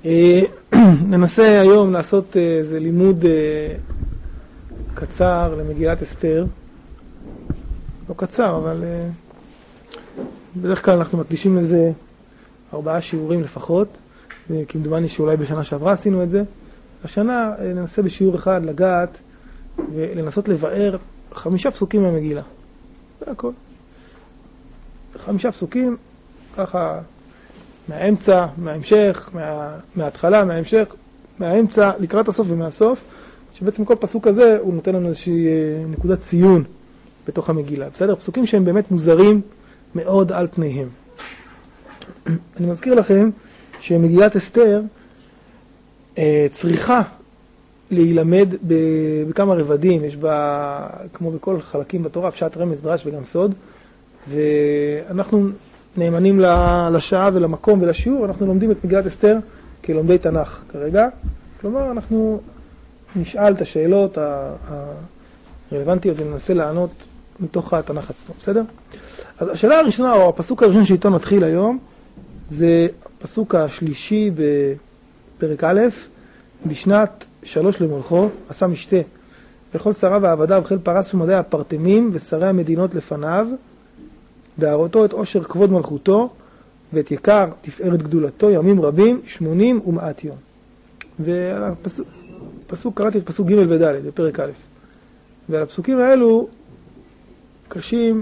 ננסה היום לעשות איזה לימוד קצר למגילת אסתר. לא קצר, אבל בדרך כלל אנחנו מקדישים לזה 4 שיעורים לפחות, כמדומני שאולי בשנה שעברה עשינו את זה. השנה ננסה בשיעור אחד לגעת ולנסות לבאר 5 פסוקים מהמגילה. זה הכל. 5 פסוקים, ככה מהאמצע, מההמשך, מההתחלה, מההמשך, מהאמצע, לקראת הסוף ומהסוף, שבעצם כל פסוק הזה הוא נותן לנו איזושהי נקודת ציון בתוך המגילה. בסדר? פסוקים שהם באמת מוזרים מאוד על פניהם. אני מזכיר לכם שמגילת אסתר צריכה להילמד בכמה רבדים. יש בה, כמו בכל חלקים בתורה, פשט, רמז, דרש וגם סוד. ואנחנו נאמנים לשעה ולמקום ולשיעור. אנחנו לומדים את מגילת אסתר כלומדי תנ"ך כרגע. כלומר, אנחנו נשאל את השאלות הרלוונטיות וננסה לענות מתוך התנ"ך עצמו. בסדר? אז השאלה הראשונה, או הפסוק הראשון שאיתו נתחיל היום, זה הפסוק השלישי בפרק א', בשנת 3 למולכו, עשה משתה, וכל שריו ועבדיו, וחיל פרס ומדי הפרטמים, ושרי המדינות לפניו, והראותו את עושר כבוד מלכותו, ואת יקר תפארת גדולתו, ימים רבים, 80 ומעט יום. והפסוק, קראתי את פסוק ג' וד' בפרק א', ועל הפסוקים האלו קשות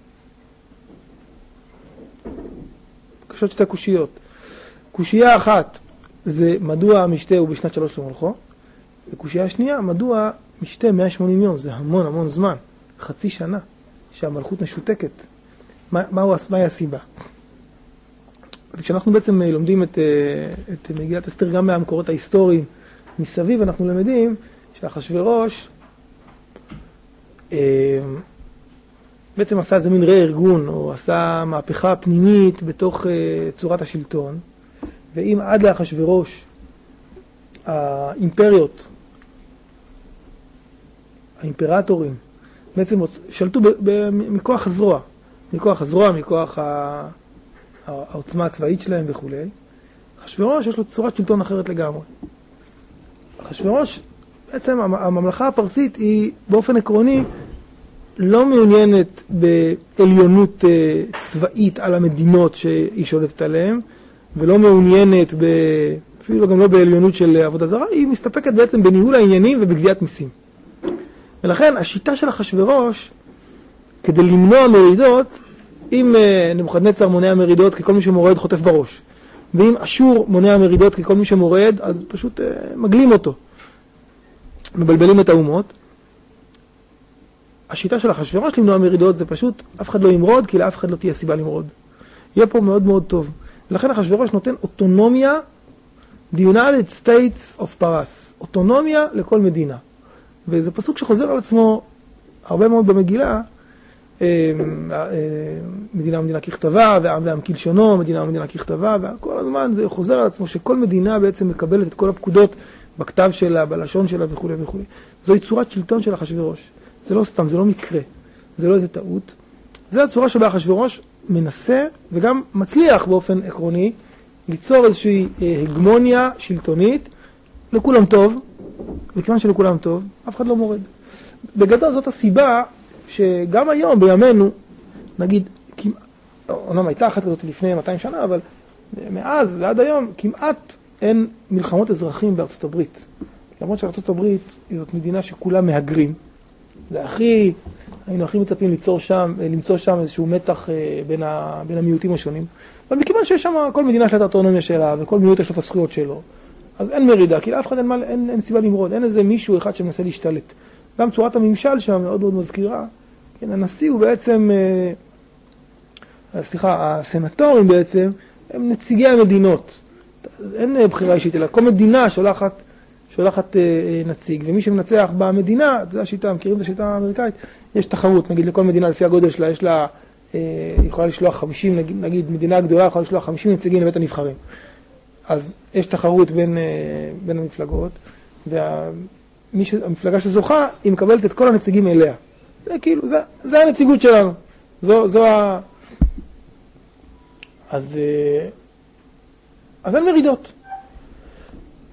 2 קושיות. קושייה אחת זה מדוע המשתה הוא בשנת 3 למולכו, וקושייה השנייה, מדוע משתה 180 יום, זה המון המון זמן, חצי שנה שהמלכות משותקת. מהי הסיבה? וכשאנחנו בעצם לומדים את מגילת אסתר גם מהמקורות ההיסטוריים מסביב, אנחנו למדים שאחשוורוש בעצם עשה איזה מין רה-ארגון, או עשה מהפכה פנימית בתוך צורת השלטון, ואם עד לאחשוורוש האימפריות, האימפרטורים, בעצם שלטו מכוח הזרוע, מכוח העוצמה הצבאית שלהם וכו'. אחשוורוש יש לו צורת שלטון אחרת לגמרי. אחשוורוש, בעצם הממלכה הפרסית היא באופן עקרוני לא מעוניינת בעליונות צבאית על המדינות שהיא שולטת עליהן, ולא מעוניינת אפילו גם לא בעליונות של עבודה זרה, היא מסתפקת בעצם בניהול העניינים ובגביית מיסים. ולכן השיטה של אחשוורוש, כדי למנוע מרידות, אם נבוכדנצר מונע מרידות כי כל מי שמורד חוטף בראש, ואם אשור מונע מרידות כי כל מי שמורד, אז פשוט מגלים אותו, מבלבלים את האומות. השיטה של אחשוורוש למנוע מרידות זה פשוט אף אחד לא ימרוד, כי לאף אחד לא תהיה סיבה למרוד. יהיה פה מאוד מאוד טוב. ולכן אחשוורוש נותן אוטונומיה, the United States of Paras, אוטונומיה לכל מדינה. וזה פסוק שחוזר על עצמו הרבה מאוד במגילה, מדינה ככתבה, ועם ועם כלשונו, מדינה ככתבה, וכל הזמן זה חוזר על עצמו שכל מדינה בעצם מקבלת את כל הפקודות בכתב שלה, בלשון שלה וכו' וכו'. זוהי צורת שלטון של אחשוורוש. זה לא סתם, זה לא מקרה, זה לא איזה טעות. זה הצורה שבה אחשוורוש מנסה וגם מצליח באופן עקרוני ליצור איזושהי הגמוניה שלטונית לכולם טוב, וכיוון שלכולם טוב, אף אחד לא מורד. בגדול זאת הסיבה שגם היום בימינו, נגיד, אומנם הייתה אחת כזאת לפני 200 שנה, אבל מאז ועד היום כמעט אין מלחמות אזרחים בארצות הברית. למרות שארצות הברית היא זאת מדינה שכולה מהגרים. היינו הכי מצפים למצוא שם איזשהו מתח בין המיעוטים השונים. אבל מכיוון שיש שם כל מדינה של האוטונומיה שלה, וכל מיעוט יש לו את הזכויות שלו, אז אין מרידה, כי לאף אחד אין סיבה למרוד, אין איזה מישהו אחד שמנסה להשתלט. גם צורת הממשל שם מאוד מאוד מזכירה. כן, הנשיא הוא בעצם, הסנטורים בעצם, הם נציגי המדינות. אין בחירה אישית, אלא כל מדינה שולחת נציג, ומי שמנצח במדינה, זו השיטה, מכירים את השיטה האמריקאית, יש תחרות, נגיד לכל מדינה לפי הגודל שלה, יש לה, יכולה לשלוח 50, נגיד מדינה גדולה יכולה לשלוח 50 נציגים לבית הנבחרים. אז יש תחרות בין המפלגות, והמפלגה שזוכה, היא מקבלת את כל הנציגים אליה. זה כאילו, זה הנציגות שלנו. אז אין מרידות.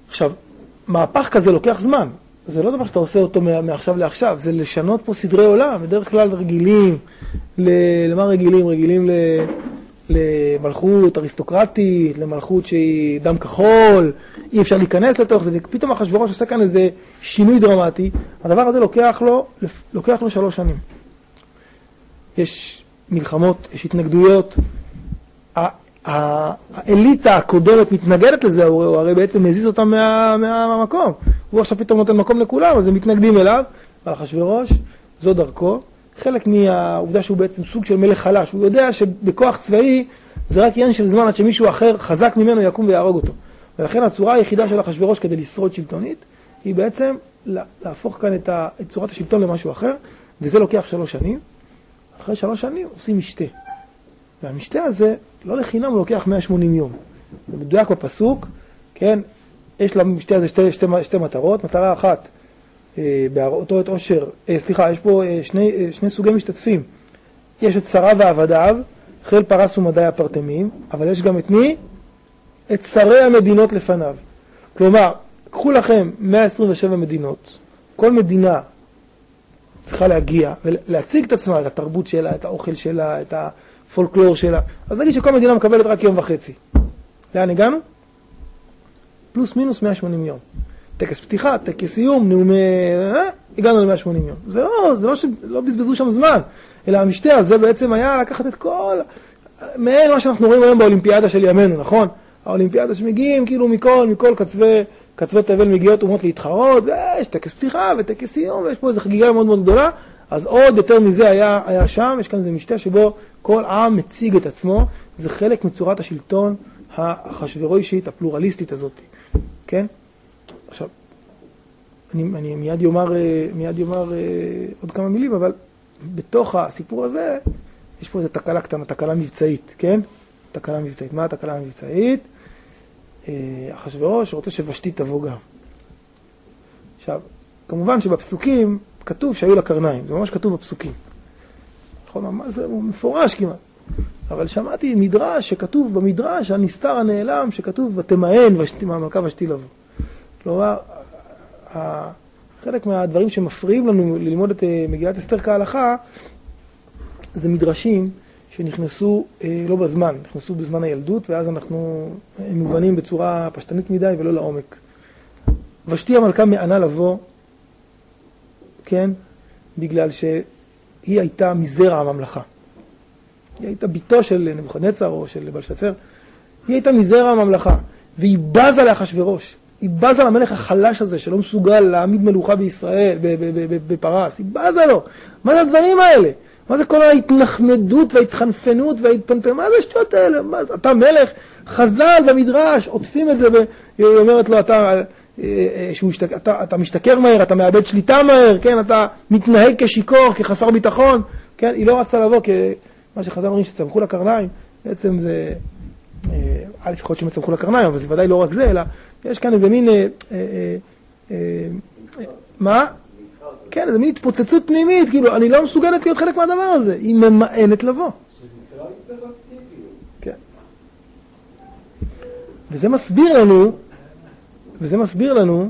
עכשיו, מהפך כזה לוקח זמן. זה לא דבר שאתה עושה אותו מעכשיו לעכשיו, זה לשנות פה סדרי עולם. בדרך כלל רגילים, למה רגילים? רגילים למלכות אריסטוקרטית, למלכות שהיא דם כחול, אי אפשר להיכנס לתוך זה, ופתאום אחשוורוש עושה כאן איזה שינוי דרמטי. הדבר הזה לוקח לו 3 שנים. יש מלחמות, יש התנגדויות, האליטה הקודמת מתנגדת לזה, הוא הרי בעצם מזיז אותם מהמקום. הוא עכשיו פתאום נותן מקום לכולם, אז הם מתנגדים אליו, אבל אחשוורוש, זו דרכו. חלק מהעובדה שהוא בעצם סוג של מלך חלש. הוא יודע שבכוח צבאי זה רק עניין של זמן עד שמישהו אחר חזק ממנו יקום ויהרוג אותו. ולכן הצורה היחידה של אחשוורוש כדי לשרוד שלטונית, היא בעצם להפוך כאן את צורת השלטון למשהו אחר, וזה לוקח 3 שנים. אחרי 3 שנים עושים משתה. והמשתה הזה, לא לחינם, הוא לוקח 180 יום. זה מדויק בפסוק, כן? יש למשתה הזה שתי מטרות. מטרה אחת, באותו את עושר, סליחה, יש פה שני סוגי משתתפים. יש את שרה ועבדיו, חיל פרס ומדי הפרטמים, אבל יש גם את מי? את שרי המדינות לפניו. כלומר, קחו לכם 127 מדינות, כל מדינה צריכה להגיע ולהציג את עצמה, את התרבות שלה, את האוכל שלה, את הפולקלור שלה. אז נגיד שכל מדינה מקבלת רק 1.5 יום. לאן הגענו? פלוס מינוס 180 יום. טקס פתיחה, טקס סיום, נאומי... הגענו ל-180 יום. זה לא בזבזו שם זמן, אלא המשתה הזה בעצם היה לקחת את כל... מעין מה שאנחנו רואים היום באולימפיאדה של ימינו, נכון? האולימפיאדה שמגיעים כאילו מכל קצווי תבל מגיעות אומות להתחרות, ויש טקס פתיחה וטקס סיום, ויש פה איזו חגיגה מאוד מאוד גדולה, אז עוד יותר מזה היה שם, יש כאן איזה משתה שבו כל עם מציג את עצמו, זה חלק מצורת השלטון האחשוורושית, הפלורליסטית הזאת, כן? עכשיו, אני מיד יאמר עוד כמה מילים, אבל בתוך הסיפור הזה, יש פה איזו תקלה קטנה, תקלה מבצעית, כן? תקלה מבצעית. מה התקלה המבצעית? אחשוורוש רוצה שוושתי תבוא גם. עכשיו, כמובן שבפסוקים כתוב שהיו לה קרניים, זה ממש כתוב בפסוקים. נכון, זה מפורש כמעט. אבל שמעתי מדרש שכתוב במדרש, הנסתר הנעלם, שכתוב ותמהן מהמלכה ושתי לבוא. כלומר, חלק מהדברים שמפריעים לנו ללמוד את מגילת אסתר כהלכה, זה מדרשים שנכנסו לא בזמן, נכנסו בזמן הילדות, ואז הם מובנים בצורה פשטנית מדי ולא לעומק. ושתי המלכה מענה לבוא, כן? בגלל שהיא הייתה מזרע הממלכה. היא הייתה ביתו של נבוכדנצר או של בלשצר. היא הייתה מזרע הממלכה, והיא בזה לאחשוורוש. היא בזה למלך החלש הזה שלא מסוגל להעמיד מלוכה בישראל, בפרס. היא בזה לו. מה זה הדברים האלה? מה זה כל ההתנחמדות וההתחנפנות וההתפנפן? מה זה השטויות האלה? אתה מלך, חז"ל במדרש, עוטפים את זה, היא אומרת לו, אתה משתכר מהר, אתה מאבד שליטה מהר, כן? אתה מתנהג כשיקור, כחסר ביטחון, כן? היא לא רצתה לבוא, מה שחז"ל אומרים שצמחו לקרניים, בעצם זה, לפחות שמצמחו לקרניים, אבל זה ודאי לא רק זה, אלא יש כאן איזה מין, מה? כן, איזה מין התפוצצות פנימית, כאילו, אני לא מסוגלת להיות חלק מהדבר הזה, היא ממאנת לבוא. זה נקרא היפראקטיביות. כן. וזה מסביר לנו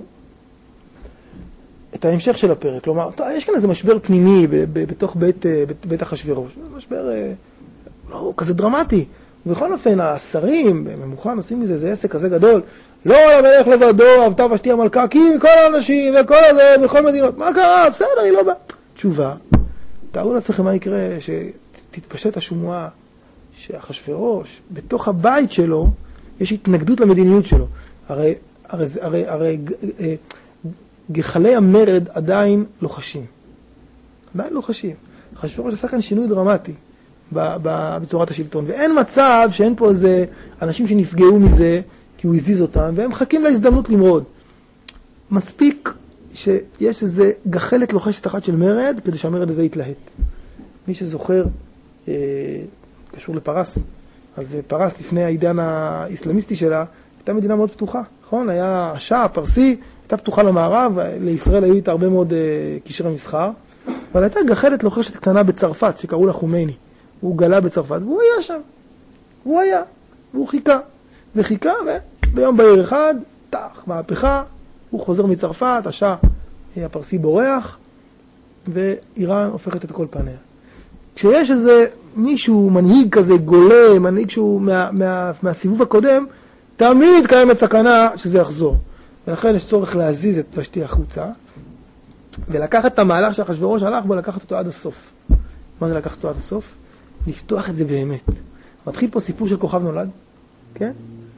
את ההמשך של הפרק. כלומר, יש כאן איזה משבר פנימי בתוך בית אחשוורוש. משבר לא כזה דרמטי. ובכל אופן, השרים בממוכן עושים מזה איזה עסק כזה גדול. לא על המלך לבדו, אהבתה ושתי המלכה, כי מכל האנשים וכל הזה, בכל מדינות. מה קרה? בסדר, אני לא בא. תשובה, תארו לעצמכם מה יקרה שתתפשט השמועה שאחשוורוש, בתוך הבית שלו, יש התנגדות למדיניות שלו. הרי גחלי המרד עדיין לא חשים. עדיין לא חשים. אחשוורוש עשה כאן שינוי דרמטי בצורת השלטון. ואין מצב שאין פה איזה אנשים שנפגעו מזה, כי הוא הזיז אותם, והם מחכים להזדמנות למרוד. מספיק שיש איזה גחלת לוחשת אחת של מרד, כדי שהמרד הזה יתלהט. מי שזוכר, קשור לפרס, אז פרס לפני העידן האסלאמיסטי שלה, הייתה מדינה מאוד פתוחה, נכון? היה השאה, הפרסי, הייתה פתוחה למערב, לישראל היו איתה הרבה מאוד קשרי מסחר, אבל הייתה גחלת לוחשת קטנה בצרפת, שקראו לה חומייני. הוא גלה בצרפת, והוא היה שם. והוא חיכה. וחיכה, וביום בהיר אחד טח, מהפכה, הוא חוזר מצרפת, השאה הפרסי בורח, ואיראן הופכת את כל פניה. כשיש איזה מישהו, מנהיג כזה גולה, מנהיג שהוא מהסיבוב הקודם, תמיד קיימת סכנה שזה יחזור. ולכן יש צורך להזיז את ושתי החוצה, ולקחת את המהלך שאחשוורוש הלך בו, לקחת אותו עד הסוף. מה זה לקחת אותו עד הסוף? לפתוח את זה באמת. מתחיל פה סיפור של כוכב נולד, כן?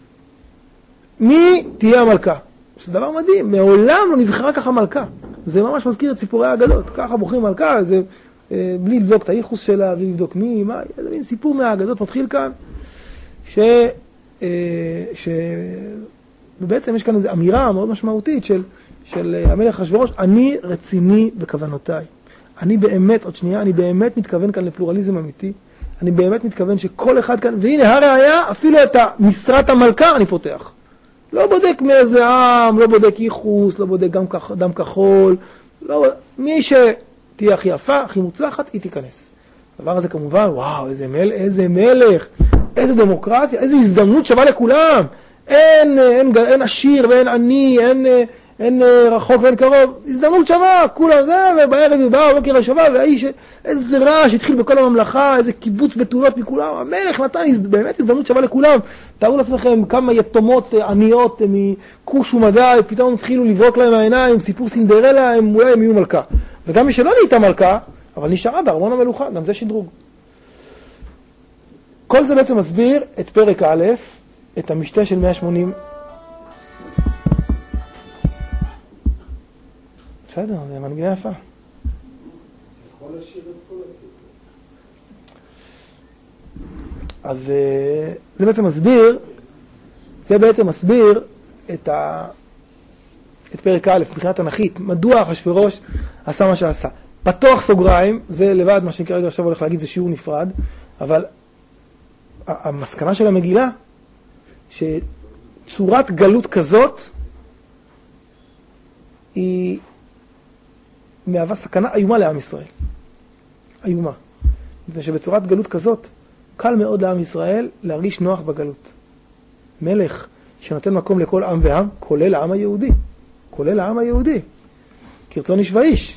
מי תהיה המלכה? זה דבר מדהים, מעולם לא נבחרה ככה מלכה. זה ממש מזכיר את סיפורי האגדות. ככה בוחרים מלכה, זה בלי לבדוק את הייחוס שלה, בלי לבדוק מי, מה, זה מין סיפור מהאגדות מתחיל כאן, ובעצם יש כאן איזו אמירה מאוד משמעותית של המלך אחשוורוש, אני רציני בכוונותיי. אני באמת, עוד שנייה, אני באמת מתכוון כאן לפלורליזם אמיתי. אני באמת מתכוון שכל אחד כאן, והנה הראיה, אפילו את משרת המלכה אני פותח. לא בודק מאיזה עם, לא בודק ייחוס, לא בודק גם דם כחול. לא, מי שתהיה הכי יפה, הכי מוצלחת, היא תיכנס. הדבר הזה כמובן, וואו, איזה מלך, איזה דמוקרטיה, איזה הזדמנות שווה לכולם. אין עשיר ואין עני, אין רחוק ואין קרוב, הזדמנות שווה, כולה זה, ובערב ובאו, בוקר השווה, והאיש, איזה רעש התחיל בכל הממלכה, איזה קיבוץ בתולות מכולם, המלך נתן באמת הזדמנות שווה לכולם. תארו לעצמכם כמה יתומות עניות מכוש ומדי, פתאום התחילו לברוק להם העיניים, סיפור סינדרלה, אולי הם יהיו מלכה. וגם מי שלא נהייתה מלכה, אבל נשארה בארמון המלוכה, גם זה שדרוג. כל זה בעצם מסביר את פרק א', את המשתה של 180. בסדר, זה מנגינה יפה. יכול לשיר את כל הסיפור. אז זה בעצם מסביר את פרק א', מבחינה תנ"כית, מדוע אחשוורוש עשה מה שעשה. פתוח סוגריים, זה לבד מה שאני כרגע עכשיו הולך להגיד, זה שיעור נפרד, אבל המסקנה של המגילה, שצורת גלות כזאת היא מהווה סכנה איומה לעם ישראל. איומה. מפני שבצורת גלות כזאת קל מאוד לעם ישראל להרגיש נוח בגלות. מלך שנותן מקום לכל עם ועם, כולל העם היהודי. כולל העם היהודי. כרצון איש ואיש.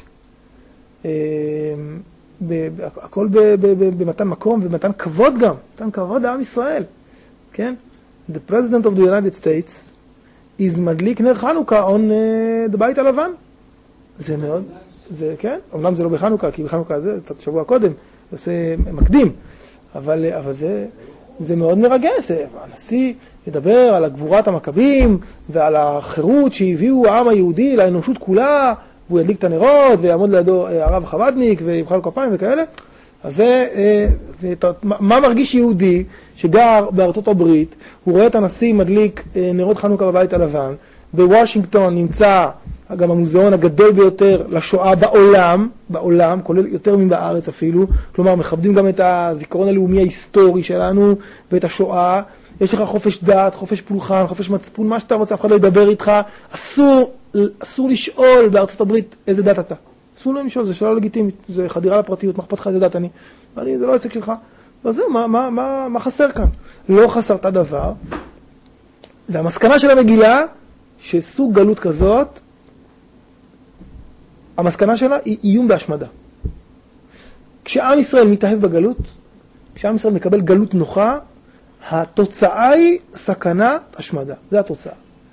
הכל במתן מקום ובמתן כבוד גם. מתן כבוד לעם ישראל. כן? The President of the United States is מדליק נר חנוכה on the בית הלבן. זה מאוד, זה כן, אומנם זה לא בחנוכה, כי בחנוכה זה שבוע קודם, זה מקדים, אבל זה מאוד מרגש. הנשיא ידבר על הגבורת המכבים ועל החירות שהביאו העם היהודי לאנושות כולה, והוא ידליק את הנרות ויעמוד לידו הרב החבדניק וימחא לו כפיים וכאלה. אז זה, מה מרגיש יהודי שגר בארצות הברית, הוא רואה את הנשיא מדליק נרות חנוכה בבית הלבן, בוושינגטון נמצא גם המוזיאון הגדול ביותר לשואה בעולם, כולל יותר מבארץ אפילו, כלומר מכבדים גם את הזיכרון הלאומי ההיסטורי שלנו ואת השואה. יש לך חופש דת, חופש פולחן, חופש מצפון, מה שאתה רוצה, אף אחד לא ידבר איתך. אסור לשאול בארצות הברית איזה דת אתה. אסור לא לשאול, זה שאלה לגיטימית, זה חדירה לפרטיות, מה אכפת לך איזה דת אני? זה לא עסק שלך. אז זהו, מה חסר כאן? לא חסרת דבר. והמסקנה של המגילה, שסוג גלות כזאת, המסקנה שלה היא איום בהשמדה. כשעם ישראל מתאהב בגלות, כשעם ישראל מקבל גלות נוחה, התוצאה היא סכנת השמדה. זה התוצאה.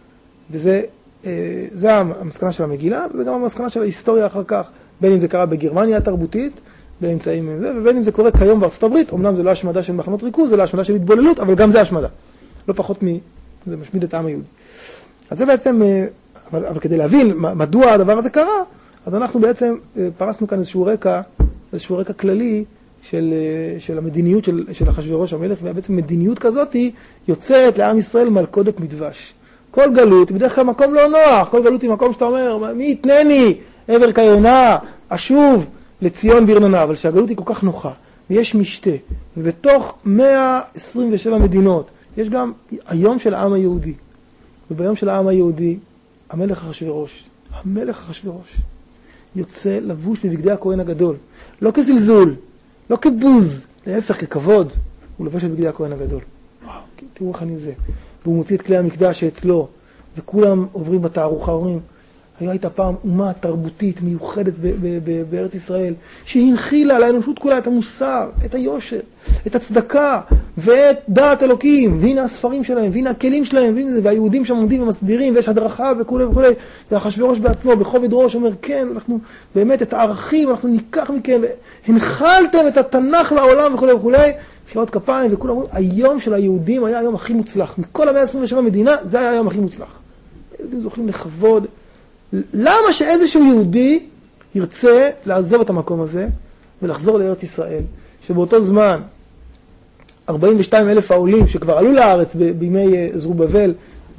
זה המסקנה של המגילה, וזה גם המסקנה של ההיסטוריה אחר כך, בין אם זה קרה בגרמניה התרבותית, באמצעים זה, ובין אם זה קורה כיום בארצות הברית, אמנם זה לא השמדה של מחנות ריכוז, זה לא השמדה של התבוללות, אבל גם זה השמדה. לא פחות זה משמיד את העם היהודי. אז זה בעצם, אבל כדי להבין מדוע הדבר הזה קרה, אז אנחנו בעצם פרסנו כאן איזשהו רקע כללי של המדיניות של אחשוורוש המלך, ובעצם מדיניות כזאת היא יוצרת לעם ישראל מלכודת מדבש. כל גלות היא בדרך כלל מקום לא נוח, כל גלות היא מקום שאתה אומר, מי יתנני, עבר כיונה, אשוב לציון ברננה, אבל שהגלות היא כל כך נוחה, ויש משתה, ובתוך 127 מדינות, יש גם היום של העם היהודי, וביום של העם היהודי, המלך אחשוורוש, יוצא לבוש בבגדי הכהן הגדול, לא כזלזול, לא כבוז, להפך ככבוד, הוא לבוש בבגדי הכהן הגדול. וואו, תראו איך אני זה. והוא מוציא את כלי המקדש שאצלו, וכולם עוברים בתערוכה, אומרים, הייתה פעם אומה תרבותית מיוחדת בארץ ישראל, שהנחילה לאנושות כולה את המוסר, את היושר, את הצדקה ואת דעת אלוקים, והנה הספרים שלהם, והנה הכלים שלהם, והיהודים שם עומדים ומסבירים, ויש הדרכה וכו' וכו'. ואחשוורוש בעצמו, בכובד ראש, אומר, כן, אנחנו באמת את הערכים, אנחנו ניקח מכם, והנחלתם את התנ"ך לעולם וכו' וכו'. מחיאות כפיים, וכולם אומרים, היום של היהודים היה היום הכי מוצלח. מכל ה-127 מדינה, זה היה היום הכי מוצלח. היהודים זוכים לכבוד. למה שאיזשהו יהודי ירצה לעזוב את המקום הזה ולחזור לארץ ישראל, שבאותו זמן 42,000 העולים שכבר עלו לארץ בימי זרובבל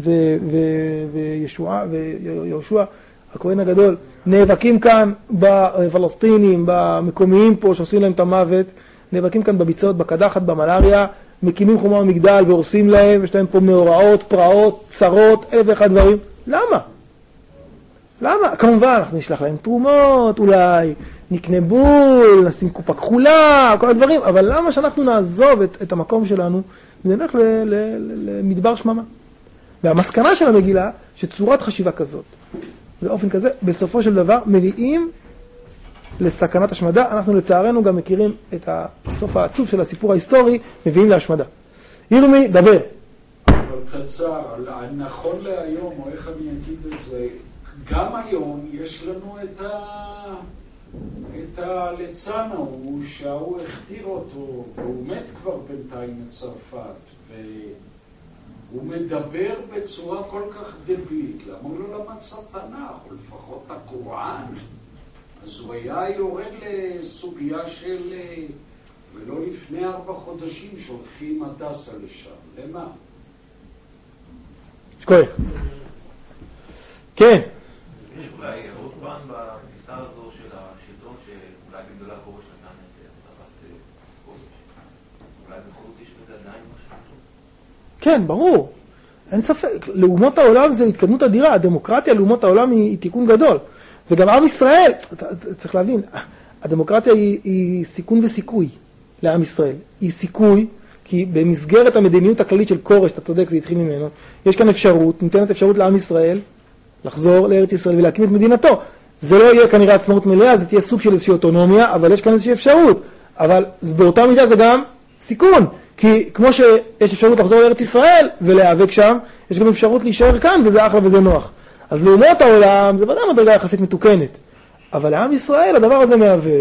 ויהושע הכהן הגדול, נאבקים כאן בפלסטינים, במקומיים פה שעושים להם את המוות, נאבקים כאן בביצות, בקדחת, במלאריה, מקימים חומה ומגדל והורסים להם, יש להם פה מאורעות, פרעות, צרות, 1,001 דברים. למה? למה? כמובן, אנחנו נשלח להם תרומות, אולי נקנה בול, נשים קופה כחולה, כל הדברים, אבל למה שאנחנו נעזוב את המקום שלנו ונלך למדבר שממה? והמסקנה של המגילה, שצורת חשיבה כזאת, באופן כזה, בסופו של דבר, מביאים לסכנת השמדה. אנחנו לצערנו גם מכירים את הסוף העצוב של הסיפור ההיסטורי, מביאים להשמדה. ירמי, דבר. אבל קצר, נכון להיום, או איך אני אגיד את זה, גם היום יש לנו את הליצן ההוא, שההוא הכתיר אותו, והוא מת כבר בינתיים מצרפת, והוא מדבר בצורה כל כך דבילית. למה הוא לא למד תנ"ך, או לפחות הקוראן? אז הוא היה יורד לסוגיה של, ולא לפני 4 חודשים שולחים הדסה לשם. למה? שכוח. כן. יש אולי רוסבן בתפיסה הזו של השלטון שאולי בגדולה כורש נתן את הצהרת כורש. אולי בכל זאת יש בזה עדיין משהו? כן, ברור. אין ספק. לאומות העולם זה התקדמות אדירה. הדמוקרטיה לאומות העולם היא תיקון גדול. וגם עם ישראל, צריך להבין, הדמוקרטיה היא סיכון וסיכוי לעם ישראל. היא סיכוי, כי במסגרת המדיניות הכללית של כורש, אתה צודק, זה התחיל ממנו, יש כאן אפשרות, ניתנת אפשרות לעם ישראל, לחזור לארץ ישראל ולהקים את מדינתו. זה לא יהיה כנראה עצמאות מלאה, זה תהיה סוג של איזושהי אוטונומיה, אבל יש כאן איזושהי אפשרות. אבל באותה מידה זה גם סיכון, כי כמו שיש אפשרות לחזור לארץ ישראל ולהיאבק שם, יש גם אפשרות להישאר כאן, וזה אחלה וזה נוח. אז לאומות העולם זה ודאי מדרגה יחסית מתוקנת. אבל לעם ישראל הדבר הזה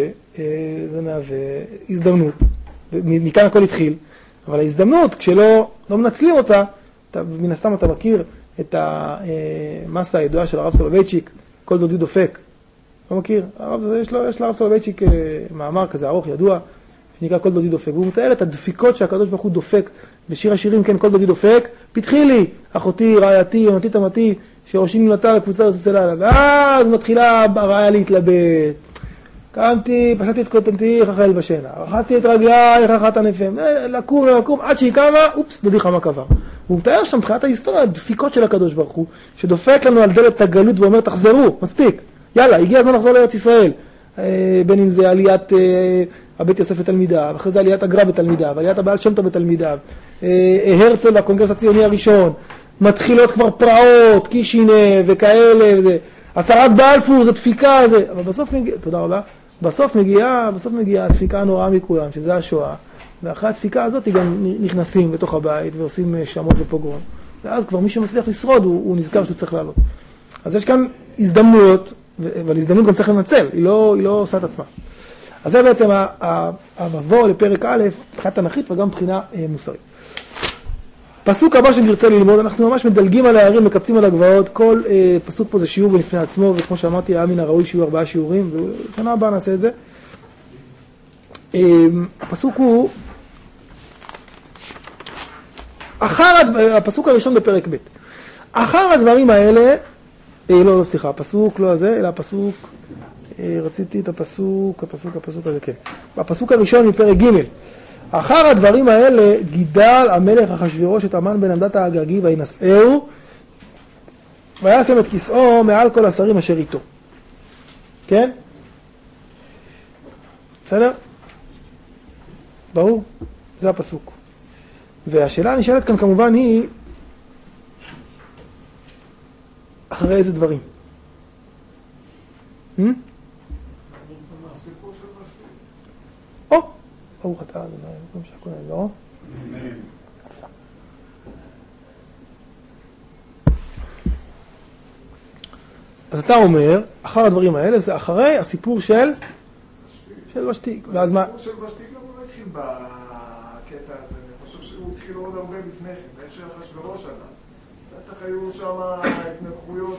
מהווה הזדמנות. מכאן הכל התחיל. אבל ההזדמנות, כשלא מנצלים אותה, מן הסתם אתה מכיר את המסה הידועה של הרב סולובייצ'יק, כל דודי דופק. לא מכיר? יש לרב סולובייצ'יק מאמר כזה ארוך ידוע, שנקרא כל דודי דופק. והוא מתאר את הדפיקות שהקדוש ברוך הוא דופק בשיר השירים, כן, כל דודי דופק. פתחי לי, אחותי, רעייתי, יונתי תמתי, שראשי נמלטה לקבוצה הזאת סללה. ואז מתחילה הרעיה להתלבט. קמתי, פשטתי את קוטנתי, חחל בשינה. רחצתי את רגליי, חחת הנפם. לקום, עד שהיא קמה, אופס, דודי חמה קבר. הוא מתאר שם מבחינת ההיסטוריה, הדפיקות של הקדוש ברוך הוא, שדופק לנו על דלת הגלות ואומר, תחזרו, מספיק. יאללה, הגיע הזמן לחזור לארץ ישראל. בין אם זה עליית הבית יוסף בתלמידיו, אחרי זה עליית הגר"א בתלמידיו, עליית הבעל שם טוב בתלמידיו, הרצל והקונגרס הציוני הראשון, מתחילות כבר פרעות, קישינה וכאלה, וזה. הצהרת בלפור, זו דפיקה, זה. אבל בסוף מגיע, תודה רבה, בסוף מגיעה הדפיקה הנוראה מכולם, שזה השואה. ואחרי הדפיקה הזאת גם נכנסים לתוך הבית ועושים שמות ופוגרום. ואז כבר מי שמצליח לשרוד, הוא נזכר שהוא צריך לעלות. אז יש כאן הזדמנויות, אבל הזדמנות גם צריך לנצל, היא לא עושה את עצמה. אז זה בעצם המבוא לפרק א', מבחינה תנ"כית וגם מבחינה מוסרית. פסוק הבא שנרצה ללמוד, אנחנו ממש מדלגים על הערים, מקפצים על הגבעות, כל פסוק פה זה שיעור בפני עצמו, וכמו שאמרתי, היה מן הראוי שיהיו 4 שיעורים, ובשנה הבאה נעשה את זה. הפסוק הוא, הפסוק הראשון בפרק ב'. אחר הדברים האלה, סליחה, הפסוק לא הזה, אלא הפסוק, רציתי את הפסוק הזה, כן. הפסוק הראשון מפרק ג'. אחר הדברים האלה גידל המלך אחשוורוש את המן בן עמדת האגגי וינשאהו, וישם את כיסאו מעל כל השרים אשר איתו. כן? בסדר? ברור? זה הפסוק. והשאלה הנשאלת כאן כמובן היא, אחרי איזה דברים? או, ברוך אתה, לא? אז אתה אומר, אחר הדברים האלה, זה אחרי הסיפור של ושתי. ואז מה? הסיפור של ושתי גם לא התחיל בקטע הזה, אני חושב שהוא התחיל עוד הרבה לפני כן, איך שאחשוורוש עלה. בטח היו שם התנגחויות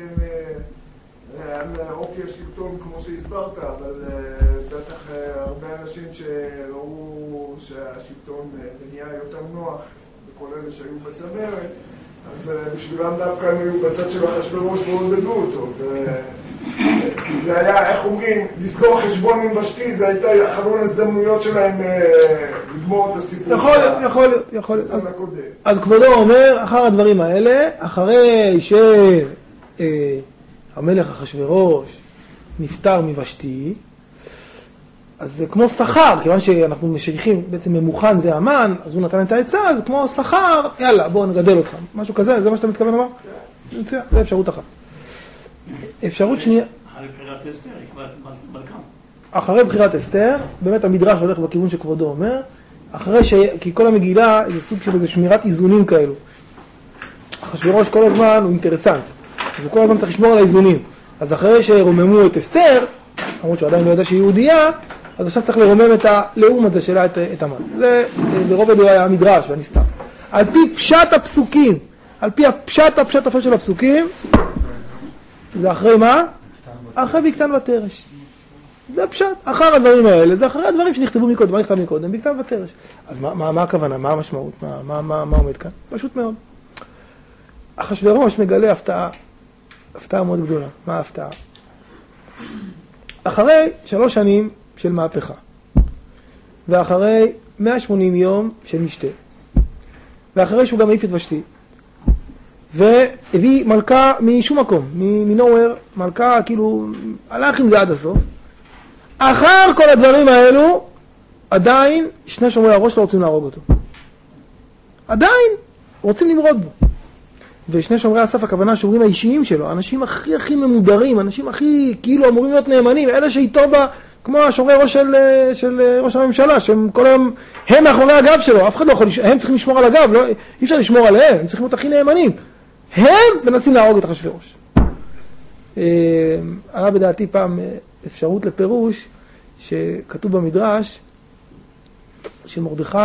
על אופי השלטון כמו שהסברת, אבל בטח הרבה אנשים שראו שהשלטון נהיה יותר נוח, וכל אלה שהיו בצמרת, אז בשבילם דווקא הם היו בצד של אחשוורוש ועודדו אותו. זה היה, איך אומרים, לסגור חשבון עם ושתי, זה הייתה אחרון הזדמנויות שלהם לגמור את הסיפור. יכול להיות. אז כבודו אומר, אחר הדברים האלה, אחרי שהמלך אחשוורוש נפטר מוושתי, אז זה כמו שכר, כיוון שאנחנו משייכים, בעצם ממוכן זה המן, אז הוא נתן את העצה, אז כמו שכר, יאללה, בואו נגדל אותך. משהו כזה, זה מה שאתה מתכוון לומר? מצוין, זה אפשרות אחת. אפשרות שנייה... אחרי בחירת אסתר, מלכם. אחרי בחירת אסתר, באמת המדרש הולך בכיוון שכבודו אומר, כי כל המגילה זה סוג של איזה שמירת איזונים כאלו. אחשוורוש כל הזמן הוא אינטרסנט, אז הוא כל הזמן צריך לשמור על האיזונים. אז אחרי שרוממו את אסתר, למרות שהוא עדיין לא ידע שהיא יהודייה, אז עכשיו צריך לרומם את הלאום הזה שלה, את המן. זה ברובד היה המדרש והנסתר. על פי פשט הפסוקים, על פי הפשט של הפסוקים, זה אחרי מה? אחרי בקתן ותרש. זה פשט. אחר הדברים האלה, זה אחרי הדברים שנכתבו מקודם. מה נכתב מקודם? בקתן ותרש. אז מה הכוונה? מה המשמעות? מה עומד כאן? פשוט מאוד. אחשוורוש מגלה הפתעה מאוד גדולה. מה ההפתעה? אחרי 3 שנים של מהפכה, ואחרי 180 יום של משתה, ואחרי שהוא גם העיף את ושתי, והביא מלכה משום מקום, מנוהוור, מלכה כאילו הלך עם זה עד הסוף. אחר כל הדברים האלו, עדיין 2 שומרי הראש לא רוצים להרוג אותו. עדיין רוצים למרוד בו. ו2 שומרי הסף, הכוונה שומרים האישיים שלו, האנשים הכי ממודרים, אנשים הכי כאילו אמורים להיות נאמנים, אלה שאיתו כמו השומרי ראש של ראש הממשלה, שהם כל היום, הם מאחורי הגב שלו, אף אחד לא יכול, הם צריכים לשמור על הגב, לא, אי אפשר לשמור עליהם, הם צריכים להיות הכי נאמנים. הם מנסים להרוג את אחשוורוש. עלה בדעתי פעם אפשרות לפירוש שכתוב במדרש שמרדכי,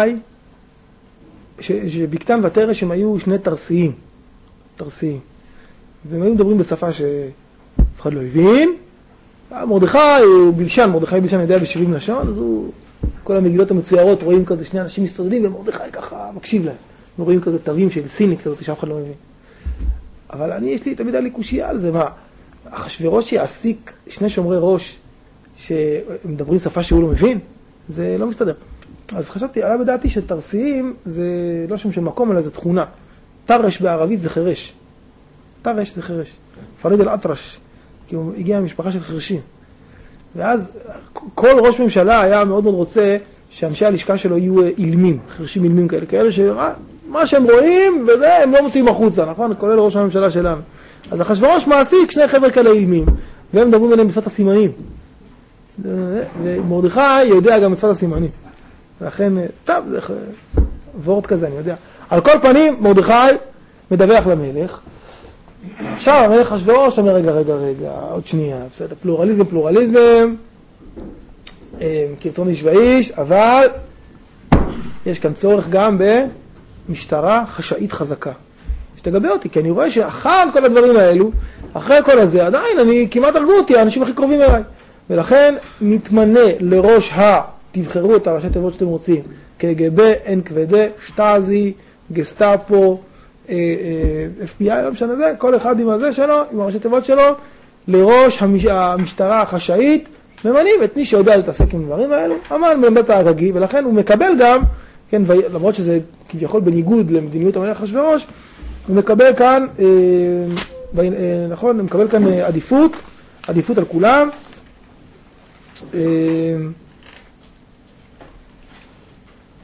שבקתן ותרש הם היו 2 תרסיים, והם היו מדברים בשפה שאף אחד לא הבין. מרדכי הוא בלשן, מרדכי בלשן יודע ב70 לשון, אז הוא, כל המגילות המצוירות רואים כזה 2 אנשים מסתודדים, ומרדכי ככה מקשיב להם. רואים כזה תווים של סיני כזאת שאף אחד לא מבין. אבל יש לי תמיד לי קושייה על זה, מה? אחשוורוש יעסיק 2 שומרי ראש שמדברים שפה שהוא לא מבין? זה לא מסתדר. אז חשבתי, עלה בדעתי שתרסיים זה לא שם של מקום, אלא זה תכונה. תרש בערבית זה חרש. תרש זה חרש. פריד אל-אטרש, כי הוא הגיע ממשפחה של חרשים. ואז כל ראש ממשלה היה מאוד מאוד רוצה שאנשי הלשכה שלו יהיו אילמים, חרשים אילמים כאלה שמה שהם רואים וזה הם לא מוצאים החוצה, נכון? כולל ראש הממשלה שלנו. אז אחשוורוש מעסיק 2 חבר'ה כאלה אילמים, והם מדברים עליהם בשפת הסימנים. ומרדכי יודע גם בשפת הסימנים. ולכן, טוב, זה וורד כזה, אני יודע. על כל פנים, מרדכי מדווח למלך. עכשיו המלך אחשוורוש אומר, רגע, עוד שנייה, בסדר, פלורליזם, כרצון איש ואיש, אבל יש כאן צורך גם במשטרה חשאית חזקה. שתגבה אותי, כי אני רואה שאחר כל הדברים האלו, אחרי כל הזה, עדיין אני כמעט הרגו אותי, האנשים הכי קרובים אליי. ולכן מתמנה לראש תבחרו את הראשי תיבות שאתם רוצים, קג"ב, NKVD, שטאזי, גסטאפו, FBI, לא משנה זה, כל אחד עם הזה שלו, עם הראשי תיבות שלו, לראש המשטרה החשאית, ממנים את מי שיודע להתעסק עם דברים האלו, המן מלמד הרגיל, ולכן הוא מקבל גם, כן, למרות שזה כביכול בניגוד למדיניות המלך אחשוורוש, הוא מקבל כאן, נכון, הוא מקבל כאן עדיפות על כולם,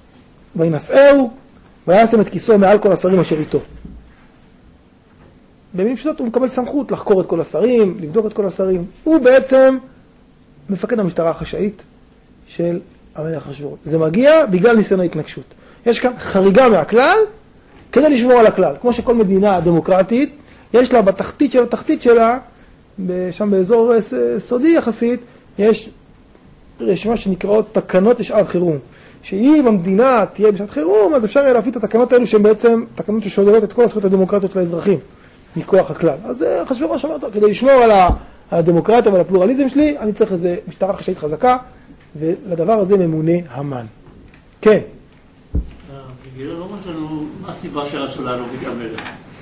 וינשאהו, וישם את כיסו מעל כל השרים אשר איתו. במילים פשוטות הוא מקבל סמכות לחקור את כל השרים, לבדוק את כל השרים. הוא בעצם מפקד המשטרה החשאית של המלך אחשוורוש. זה מגיע בגלל ניסיון ההתנגשות. יש כאן חריגה מהכלל כדי לשמור על הכלל. כמו שכל מדינה דמוקרטית, יש לה בתחתית של התחתית שלה, שם באזור סודי יחסית, יש רשימה שנקראות תקנות לשעת חירום. שאם המדינה תהיה בשעת חירום, אז אפשר יהיה להפעיל את התקנות האלו שהן בעצם תקנות ששוללות את כל הזכויות הדמוקרטיות של האזרחים מכוח הכלל. אז אחשוורוש אומר אותו, כדי לשמור על הדמוקרטיה ועל הפלורליזם שלי, אני צריך איזו משטרה חשאית חזקה, ולדבר הזה ממונה המן. כן. המגילה לא אומרת לנו מה הסיבה שרצו להרוג את המלך.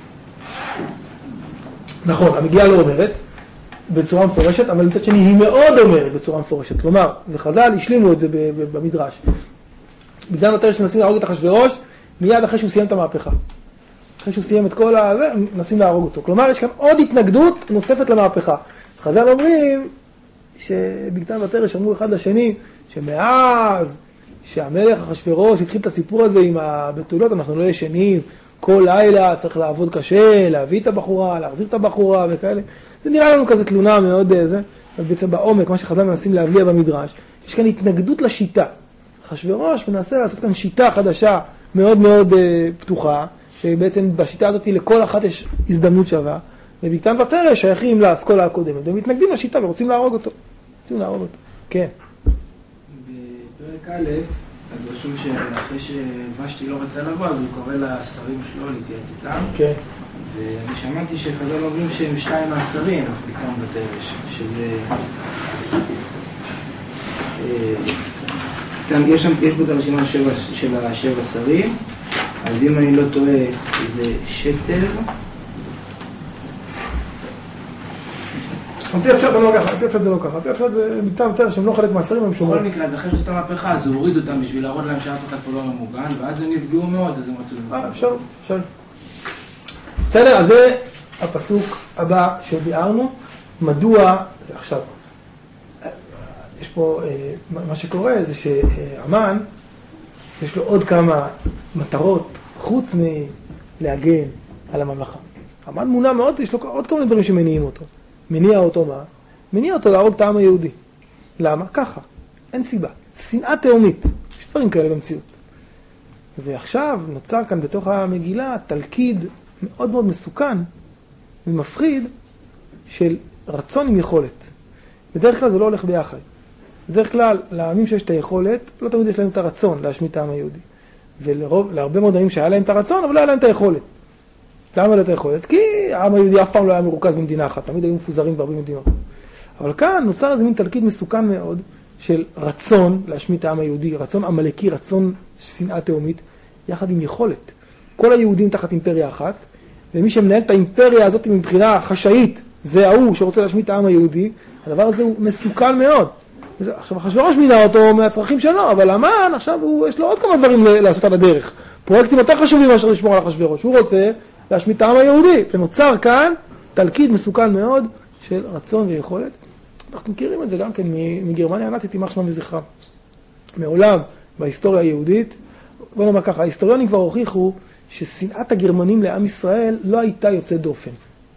נכון, המגילה לא אומרת בצורה מפורשת, אבל מצד שני היא מאוד אומרת בצורה מפורשת. כלומר, וחז"ל השלימו את זה במדרש. בגלל נותרת שמנסים להרוג את אחשוורוש, מיד אחרי שהוא סיים את המהפכה. אחרי שהוא סיים את כל זה, מנסים להרוג אותו. כלומר, יש כאן עוד התנגדות נוספת למהפכה. חז"ל אומרים שבגתן ותרש אמרו אחד לשני, שמאז שהמלך אחשוורוש התחיל את הסיפור הזה עם הבתולות, אנחנו לא ישנים, כל לילה צריך לעבוד קשה, להביא את הבחורה, להחזיר את הבחורה וכאלה. זה נראה לנו כזה תלונה מאוד זה, אבל בעצם בעומק, מה שחז"ל מנסים להבליע במדרש, יש כאן התנגדות לשיטה. אחשוורוש מנסה לעשות כאן שיטה חדשה מאוד מאוד פתוחה, שבעצם בשיטה הזאת לכל אחת יש הזדמנות שווה, ובגתן ותרש שייכים לאסכולה הקודמת, והם מתנגדים לשיטה ורוצים להרוג אותו. כן. בפרק א', אז רשום שאחרי שוושתי לא רצה לבוא, אז הוא קורא לשרים שלו להתייעץ איתם. כן. ואני שמעתי שחז"ל אומרים שהם 2 מהשרים, בגתן ותרש, שזה... כאן יש פה את הרשימה של 7 שרים, אז אם אני לא טועה, זה שטר. על פי הפשט זה לא ככה, על פי הפשט זה לא ככה. על פי הפשט זה בגתן ותרש שהם לא חלק מהשרים, הם שומרים. בכל מקרה, אחרי שעשתה מהפכה, אז הוא הוריד אותם בשביל להראות להם שאף אחד פה לא ממוגן, ואז הם נפגעו מאוד, אז הם רצו לבוא. אפשר. בסדר, אז זה הפסוק הבא שביארנו. מדוע, עכשיו, יש פה, מה שקורה זה שהמן, יש לו עוד כמה מטרות, חוץ מלהגן על הממלכה. המן מונע מאוד, יש לו עוד כמה דברים שמניעים אותו. מניע אותו מה? מניע אותו להרוג את העם היהודי. למה? ככה. אין סיבה. שנאה תאומית. יש דברים כאלה במציאות. ועכשיו נוצר כאן בתוך המגילה תלכיד מאוד מאוד מסוכן ומפחיד של רצון עם יכולת. בדרך כלל זה לא הולך ביחד. בדרך כלל, לעמים שיש את היכולת, לא תמיד יש להם את הרצון להשמיד את העם היהודי. ולהרבה מאוד עמים שהיה להם את הרצון, אבל לא היה להם את היכולת. למה לא את היכולת? כי העם היהודי אף פעם לא היה מרוכז במדינה אחת, תמיד היו מפוזרים בהרבה מדינות. אבל כאן נוצר איזה מין תלכיד מסוכן מאוד של רצון להשמיד את העם היהודי, רצון עמלקי, רצון שנאה תאומית, יחד עם יכולת. כל היהודים תחת אימפריה אחת, ומי שמנהל את האימפריה הזאת מבחינה חשאית, זה ההוא שרוצה להשמיד את העם היהודי, הדבר הזה הוא מסוכן מאוד. עכשיו, אחשוורוש מינה אותו מהצרכים שלו, אבל המן עכשיו יש לו עוד כמה דברים לעשות על הדרך. פרויקטים יותר חשובים מאשר לשמור על אחשוורוש. הוא רוצה להשמיד את העם היהודי. ונוצר כאן תלכיד מסוכן מאוד של רצון ויכולת. אנחנו מכירים את זה גם כן מגרמניה הנאצית, יימח שמם וזכרם. מעולם בהיסטוריה היהודית, בוא נאמר ככה, ההיסטוריונים כבר הוכיחו ששנאת הגרמנים לעם ישראל לא הייתה יוצאת דופן.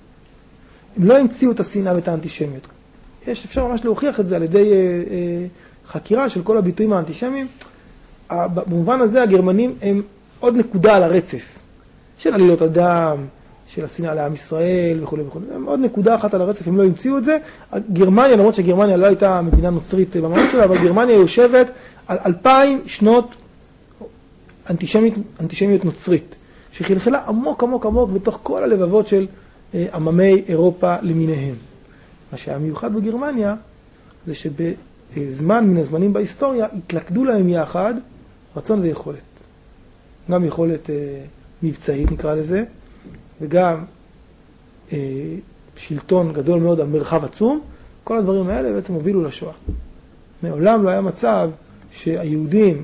הם לא המציאו את השנאה ואת האנטישמיות. אפשר ממש להוכיח את זה על ידי חקירה של כל הביטויים האנטישמיים. במובן הזה הגרמנים הם עוד נקודה על הרצף של עלילות הדם, של השנאה לעם ישראל וכו' וכו'. הם עוד נקודה אחת על הרצף, הם לא המציאו את זה. גרמניה, למרות שגרמניה לא הייתה מדינה נוצרית במהות שלה, אבל גרמניה יושבת על 2000 שנות אנטישמיות נוצרית, שחלחלה עמוק עמוק עמוק בתוך כל הלבבות של עממי אירופה למיניהם. מה שהיה מיוחד בגרמניה, זה שבזמן מן הזמנים בהיסטוריה, התלכדו להם יחד רצון ויכולת. גם יכולת מבצעית נקרא לזה, וגם שלטון גדול מאוד על מרחב עצום. כל הדברים האלה בעצם הובילו לשואה. מעולם לא היה מצב שהיהודים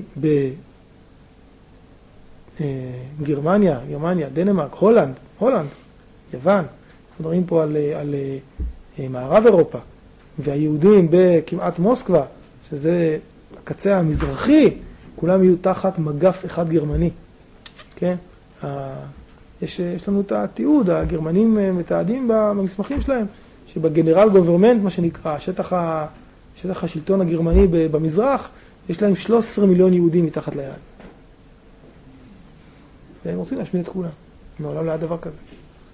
בגרמניה, דנמרק, הולנד, יוון, אנחנו מדברים פה על מערב אירופה, והיהודים בכמעט מוסקבה, שזה הקצה המזרחי, כולם יהיו תחת מגף אחד גרמני. כן? יש לנו את התיעוד, הגרמנים מתעדים במסמכים שלהם, שבגנרל גוברמנט, מה שנקרא, שטח השלטון הגרמני במזרח, יש להם 13 מיליון יהודים מתחת ליד. והם רוצים להשמיד את כולם. מעולם לא היה דבר כזה.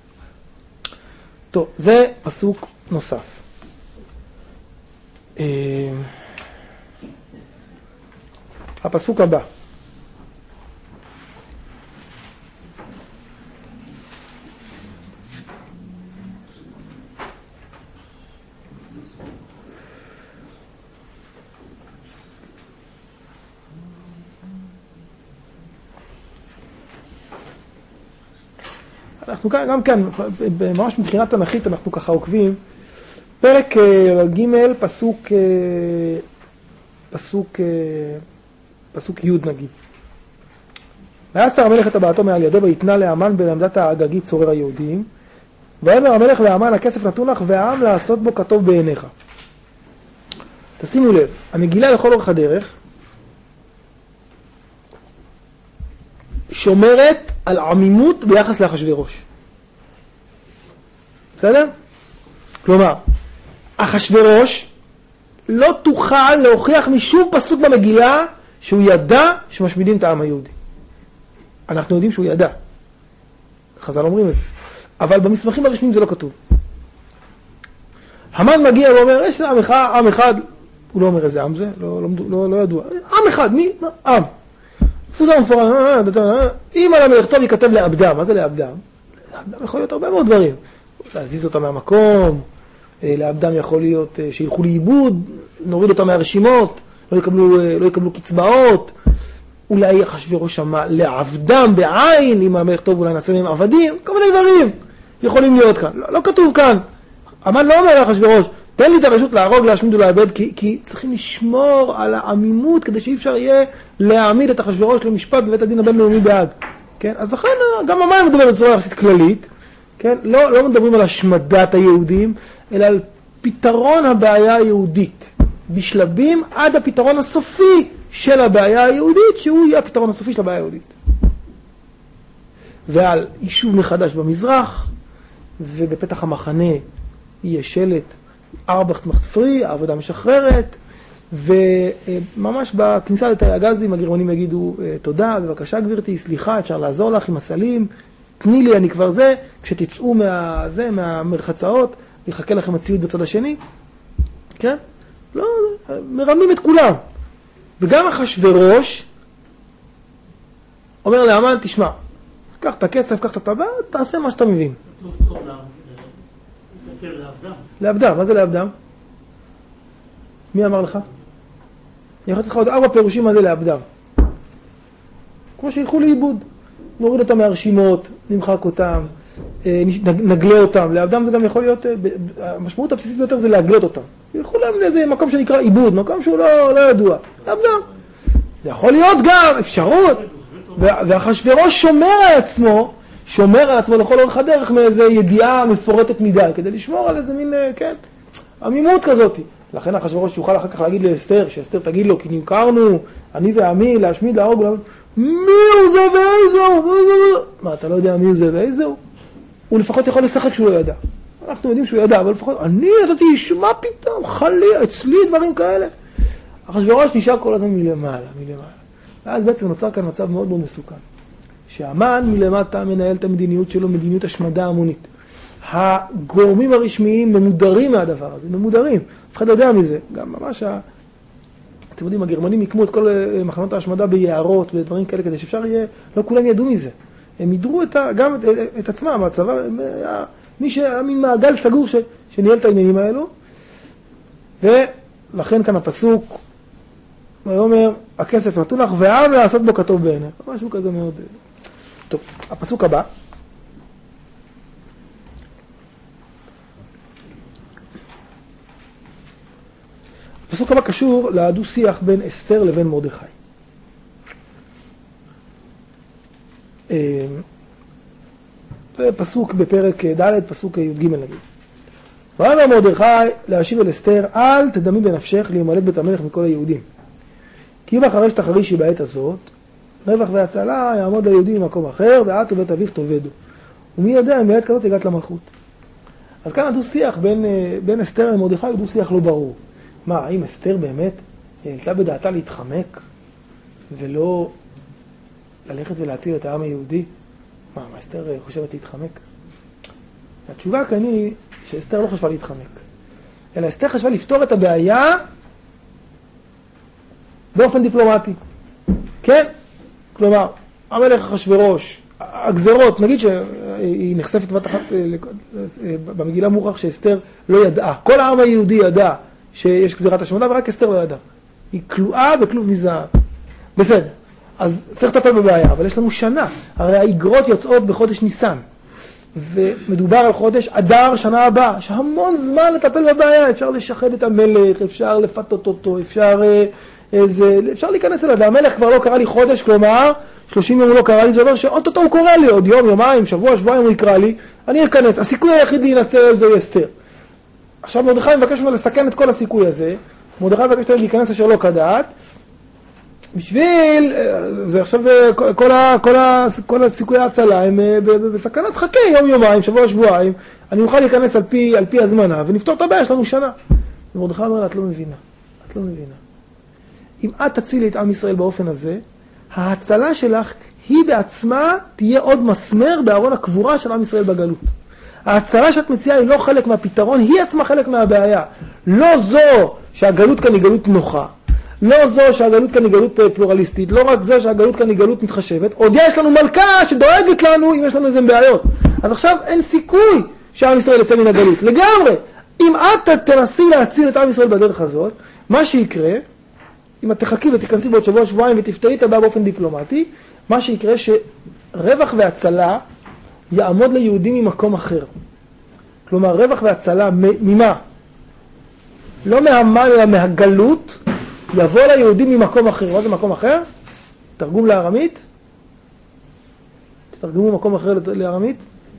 טוב, זה פסוק נוסף. הפסוק הבא. אנחנו גם כאן, ממש מבחינה תנכית, אנחנו ככה עוקבים. פרק ג' פסוק י' נגיד. ויעשר המלך את טבעתו מעל ידו ויתנה להמן בעמדת האגגית צורר היהודים. ויאמר המלך להמן, הכסף נתון לך והעם לעשות בו כטוב בעיניך. תשימו לב, המגילה לכל אורך הדרך שומרת על עמימות ביחס לאחשוורוש. בסדר? כלומר, אחשוורוש לא תוכל להוכיח משום פסוק במגילה שהוא ידע שמשמידים את העם היהודי. אנחנו יודעים שהוא ידע. חז"ל אומרים את זה. אבל במסמכים הרשמיים זה לא כתוב. המן מגיע ואומר, יש עם אחד, הוא לא אומר איזה עם זה, לא ידוע. עם אחד, מי? עם. פסוקה מפורט, אם על המלך טוב ייכתב לאבדם. מה זה לאבדם? לאבדם יכול להיות הרבה מאוד דברים. להזיז אותם מהמקום, לאבדם יכול להיות שילכו לאיבוד, נוריד אותם מהרשימות, לא יקבלו קצבאות, אולי אחשוורוש שמע לעבדם בעין, אם המלך טוב אולי נעשה מהם עבדים, כל מיני דברים יכולים להיות כאן. לא כתוב כאן. המן לא אומר לאחשוורוש, תן לי את הרשות להרוג, להשמיד ולאבד, כי צריכים לשמור על העמימות כדי שאי אפשר יהיה להעמיד את אחשוורוש למשפט בבית הדין הבינלאומי בהאג. כן? אז לכן גם המן מדבר בצורה יחסית כללית, כן? לא מדברים על השמדת היהודים, אלא על פתרון הבעיה היהודית, בשלבים עד הפתרון הסופי של הבעיה היהודית, שהוא יהיה הפתרון הסופי של הבעיה היהודית. ועל יישוב מחדש במזרח, ובפתח המחנה יהיה שלט, ארבכט מחפרי, העבודה משחררת, וממש בכניסה לתאי הגזים הגרמנים יגידו תודה, בבקשה גברתי, סליחה, אפשר לעזור לך עם הסלים, תני לי, אני כבר זה, כשתצאו מהמרחצאות, יחכה לכם הציוד בצד השני, כן? לא, מרמים את כולם. וגם אחשוורוש אומר להמן, תשמע, קח את הכסף, קח את הטבע, תעשה מה שאתה מבין. טוב, לאבדם. לאבדם, מה זה לאבדם? מי אמר לך? אני יכול לתת לך עוד 4 פירושים מה זה לאבדם. כמו שילכו לאיבוד. נוריד אותם מהרשימות, נמחק אותם, נגלה אותם. לאבדם זה גם יכול להיות, המשמעות הבסיסית ביותר זה להגלות אותם. ילכו להם לאיזה מקום שנקרא איבוד, מקום שהוא לא ידוע. לאבדם. זה יכול להיות גם אפשרות. ואחשוורוש שומר על עצמו לכל אורך הדרך מאיזו ידיעה מפורטת מדי, כדי לשמור על איזה מין, כן, עמימות כזאת. לכן אחשוורוש יוכל אחר כך להגיד לאסתר, שאסתר תגיד לו, כי נמכרנו, אני ועמי, להשמיד, להרוג, מי הוא זה ואיזהו? מה, אתה לא יודע מי הוא זה ואיזהו? הוא לפחות יכול לשחק שהוא לא ידע. אנחנו יודעים שהוא ידע, אבל לפחות, אני ידעתי, מה פתאום, חלילה, אצלי דברים כאלה. אחשוורוש נשאר כל הזמן מלמעלה. ואז בעצם נוצר כאן מצב מאוד מאוד מסוכן. שהמן מלמטה מנהל את המדיניות שלו, מדיניות השמדה המונית. הגורמים הרשמיים ממודרים מהדבר הזה, ממודרים. אף אחד לא יודע מזה. גם ממש, אתם יודעים, הגרמנים יקמו את כל מחנות ההשמדה ביערות ודברים כאלה, כדי שאפשר יהיה, לא כולם ידעו מזה. הם ידרו גם את עצמם, הצבא, מי שהמין מעגל סגור שניהל את העניינים האלו. ולכן כאן הפסוק, ואומר, הכסף נתון לך והעם לעשות בו כטוב בעיניך. משהו כזה מאוד... טוב, הפסוק הבא. הפסוק הבא קשור לדו שיח בין אסתר לבין מרדכי. זה פסוק בפרק ד', פסוק י"ג נגיד. ואמר מרדכי להשיב אל אסתר, אל תדמי בנפשך להימלט בית המלך מכל היהודים. כי אם אחרי שתחרישי בעת הזאת, רווח והצלה יעמוד ליהודים במקום אחר, ואת ובית אביך תאבדו. ומי יודע, אם מיד כזאת הגעת למלכות. אז כאן הדו-שיח בין אסתר למרדכי הוא דו-שיח לא ברור. מה, האם אסתר באמת העלתה בדעתה להתחמק ולא ללכת ולהציל את העם היהודי? מה אסתר חושבת להתחמק? התשובה כאן היא שאסתר לא חשבה להתחמק, אלא אסתר חשבה לפתור את הבעיה באופן דיפלומטי. כן? כלומר, המלך אחשוורוש, הגזרות, נגיד שהיא נחשפת בת אחת, במגילה מוכח שאסתר לא ידעה. כל העם היהודי ידע שיש גזירת השמדה, ורק אסתר לא ידעה. היא כלואה בכלוב מזהב. בסדר. אז צריך לטפל בבעיה, אבל יש לנו שנה. הרי האיגרות יוצאות בחודש ניסן. ומדובר על חודש אדר שנה הבאה. יש המון זמן לטפל בבעיה. אפשר לשחד את המלך, אפשר לפתות אותו, אפשר להיכנס אליו. והמלך כבר לא קרא לי חודש, כלומר, 30 יום הוא לא קרא לי, זה אומר שאו-טו-טו הוא קורא לי, עוד יום, יומיים, שבוע, שבועיים הוא יקרא לי, אני אכנס. הסיכוי היחיד להינצל זו אסתר. עכשיו מרדכי מבקש ממנו לסכן את כל הסיכוי הזה. מרדכי מבקש ממנו להיכנס אשר לא כדעת. בשביל, זה עכשיו כל הסיכויי ההצלה הם בסכנת, חכה יום, יומיים, שבוע, שבועיים, אני אוכל להיכנס על פי הזמנה ונפתור את הבעיה, יש לנו שנה. ומרדכי אומר לה, את לא מבינה, את לא מבינה. אם את תצילי את עם ישראל באופן הזה, ההצלה שלך היא בעצמה תהיה עוד מסמר בארון הקבורה של עם ישראל בגלות. ההצלה שאת מציעה היא לא חלק מהפתרון, היא עצמה חלק מהבעיה. לא זו שהגלות כאן היא גלות נוחה, לא זו שהגלות כאן היא גלות פלורליסטית, לא רק זו שהגלות כאן היא גלות מתחשבת, עוד יש לנו מלכה שדואגת לנו אם יש לנו איזה בעיות. אז עכשיו אין סיכוי שעם ישראל יצא מן הגלות, לגמרי. אם את תנסי להציל את עם ישראל בדרך הזאת, מה שיקרה, אם את תחכי ותיכנסי בעוד שבוע שבועיים ותפתרי את הבעיה באופן דיפלומטי, מה שיקרה שרווח והצלה יעמוד ליהודים ממקום אחר. כלומר, רווח והצלה ממה? לא מהמן אלא מהגלות, יבוא ליהודים ממקום אחר. מה זה מקום אחר? תרגום לארמית? תרגמו מקום אחר לארמית?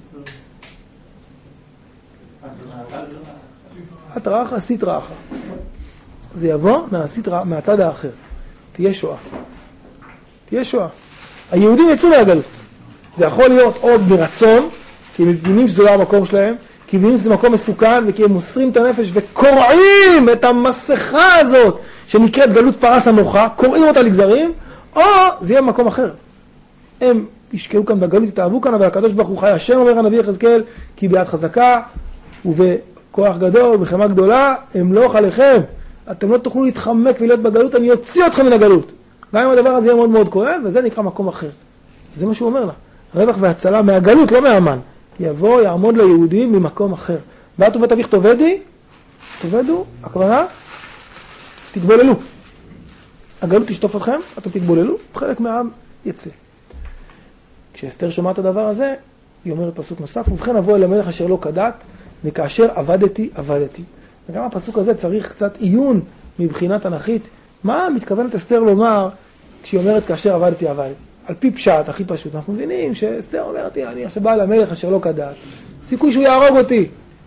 התרחה, סטרחה. זה יבוא מהצד האחר. תהיה שואה. תהיה שואה. היהודים יצאו מהגלות. זה יכול להיות עוד ברצון, כי הם מבינים שזה לא המקום שלהם, כי הם מבינים שזה מקום מסוכן, וכי הם מוסרים את הנפש וקורעים את המסכה הזאת, שנקראת גלות פרס הנוחה, קוראים אותה לגזרים, או זה יהיה במקום אחר. הם ישקעו כאן בגלות, יתאהבו כאן, אבל הקדוש ברוך הוא חי. השם אומר הנביא יחזקאל, כי ביד חזקה ובכוח גדול, בחמה גדולה, אמלוך עליכם. אתם לא תוכלו להתחמק ולהיות בגלות, אני אוציא אתכם מן הגלות. גם אם הדבר הזה יהיה מאוד מאוד כואב, וזה נקרא מקום אחר. זה מה שהוא אומר לה. רווח והצלה מהגלות, לא מהמן. יבוא, יעמוד ליהודים ממקום אחר. ואת ובית אביך תאבדו, הכוונה, תתבוללו. הגלות תשטוף אתכם, אתם תתבוללו, חלק מהעם יצא. כשאסתר שומעת הדבר הזה, היא אומרת פסוק נוסף, ובכן אבוא אל המלך אשר לא כדת, וכאשר עבדתי. וגם הפסוק הזה צריך קצת עיון מבחינה תנכית. מה מתכוונת אסתר לומר כשהיא אומרת כאשר עבדתי? על פי פשט, הכי פשוט. אנחנו מבינים שאסתר אומרת, אני עכשיו באה למלך אשר לא כדת, סיכוי שהוא יהרוג אותי.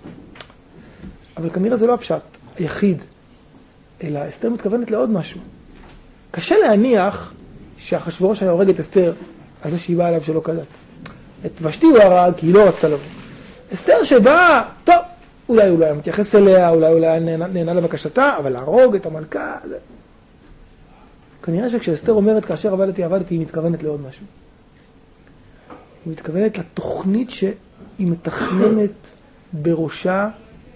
אבל כנראה זה לא הפשט היחיד, אלא אסתר מתכוונת לעוד משהו. קשה להניח שאחשוורוש היה הורג את אסתר על זה שהיא באה אליו שלא כדת. את ושתי הוא הרג כי היא לא רצתה לבוא. אסתר שבאה, טוב, אולי הוא מתייחס אליה, אולי נהנה לבקשתה, אבל להרוג את המלכה, זה... כנראה שכשאסתר אומרת כאשר עבדתי, היא מתכוונת לעוד משהו. היא מתכוונת לתוכנית שהיא מתכננת בראשה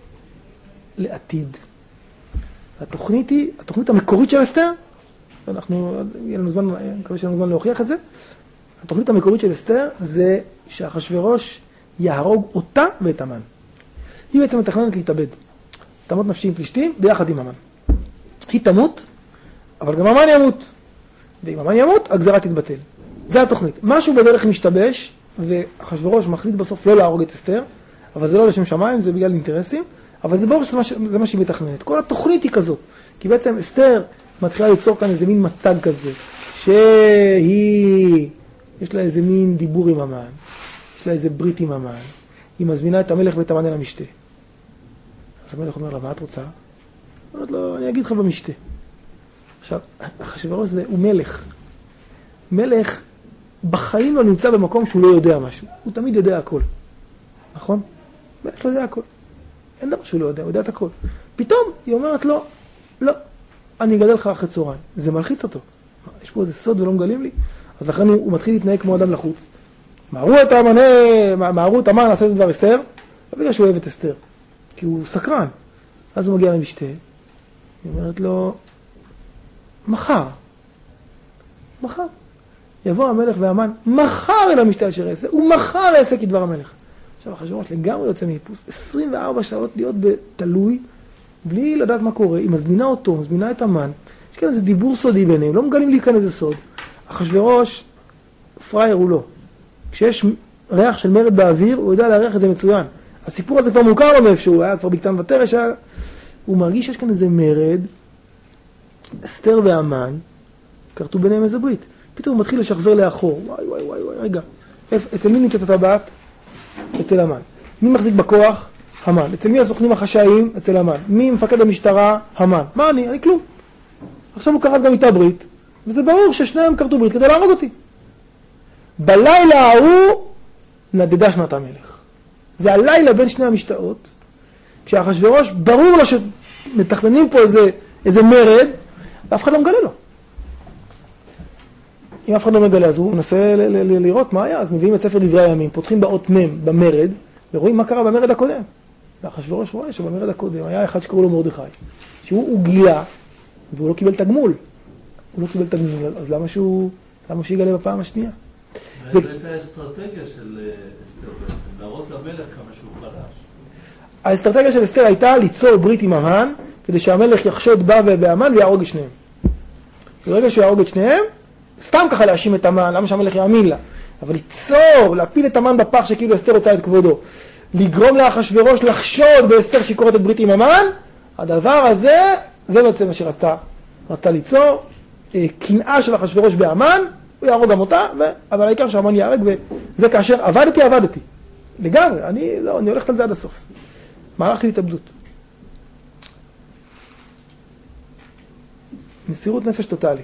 לעתיד. התוכנית היא, התוכנית המקורית של אסתר, יהיה לנו זמן, אני מקווה שיהיה לנו זמן להוכיח את זה, התוכנית המקורית של אסתר זה שאחשוורוש יהרוג אותה ואת המן. היא בעצם מתכננת להתאבד. תמות נפשי עם פלישתים ביחד עם המן. היא תמות, אבל גם המן ימות. ואם המן ימות, הגזרה תתבטל. זה התוכנית. משהו בדרך משתבש, ואחשוורוש מחליט בסוף לא להרוג את אסתר, אבל זה לא לשם שמיים, זה בגלל אינטרסים, אבל זה ברור שזה מה שהיא מתכננת. כל התוכנית היא כזאת. כי בעצם אסתר מתחילה ליצור כאן איזה מין מצג כזה, שהיא, יש לה איזה מין דיבור עם המן, יש לה איזה ברית עם המן, היא מזמינה את המלך ואת המן אל המשתה. אז המלך אומר לה, מה את רוצה? אומרת לו, אני אגיד לך במשתה. עכשיו, אחשוורוש הוא מלך. מלך בחיים לא נמצא במקום שהוא לא יודע משהו. הוא תמיד יודע הכל. נכון? המלך יודע הכל. אין דבר שהוא לא יודע, הוא יודע את הכל. פתאום היא אומרת לו, לא, אני אגדל לך אחרי צהריים. זה מלחיץ אותו. יש פה איזה סוד ולא מגלים לי. אז לכן הוא מתחיל להתנהג כמו אדם לחוץ. מהרו את המן לעשות את דבר אסתר, לא בגלל שהוא אוהב את אסתר, כי הוא סקרן. אז הוא מגיע למשתה, היא אומרת לו, מחר יבוא המלך והמן, מחר אל המשתה אשר יעשה, ומחר יעשה כדבר המלך. עכשיו אחשוורוש לגמרי יוצא מאיפוס, 24 שעות להיות תלוי, בלי לדעת מה קורה, היא מזמינה אותו, מזמינה את המן, יש כאן איזה דיבור סודי ביניהם, לא מגלים לי כאן איזה סוד. אחשוורוש, פרייר הוא לא. כשיש ריח של מרד באוויר, הוא יודע להריח את זה מצוין. הסיפור הזה כבר מוכר לו מאיפשהו, הוא היה כבר בקטן ותרש, הוא מרגיש שיש כאן איזה מרד, אסתר והמן, קרתו ביניהם איזה ברית. פתאום הוא מתחיל לשחזר לאחור, וואי, רגע, אצל מי נמצאת הטבעת? אצל המן. מי מחזיק בכוח? המן. אצל מי הסוכנים החשאיים? אצל המן. מי מפקד המשטרה? המן. מה אני כלום. עכשיו הוא קראת גם איתה ברית, וזה ברור ששניהם קרתו ברית כדי להרוג אותי. בלילה ההוא נדדה שנת המלך. זה הלילה בין שני המשתאות, כשאחשוורוש ברור לו שמתכננים פה איזה מרד, ואף אחד לא מגלה לו. אם אף אחד לא מגלה, אז הוא מנסה לראות מה היה, אז מביאים את ספר דברי הימים, פותחים באות מם במרד, ורואים מה קרה במרד הקודם. ואחשוורוש רואה שבמרד הקודם היה אחד שקראו לו מרדכי, שהוא גילה, והוא לא קיבל תגמול. אז למה שהוא יגלה בפעם השנייה? זאת הייתה האסטרטגיה של אסתר בעצם, להראות למלך כמה שהוא חלש. האסטרטגיה של אסתר הייתה ליצור ברית עם המן, כדי שהמלך יחשוד בה ובהמן ויהרוג את שניהם. ברגע שהוא יהרוג את שניהם, סתם ככה להאשים את המן, למה שהמלך יאמין לה? אבל ליצור, להפיל את המן בפח שכאילו אסתר רוצה את כבודו. לגרום לאחשוורוש לחשוד באסתר שהיא קוראת את ברית עם המן, הדבר הזה, זה בעצם מה שרצתה ליצור, קנאה של אחשוורוש בהמן, הוא יהרוג גם אותה, אבל העיקר שהמן יהרג, וזה כאשר עבדתי. לגמרי, אני הולכת על זה עד הסוף. מהלך להתאבדות. מסירות נפש טוטלית.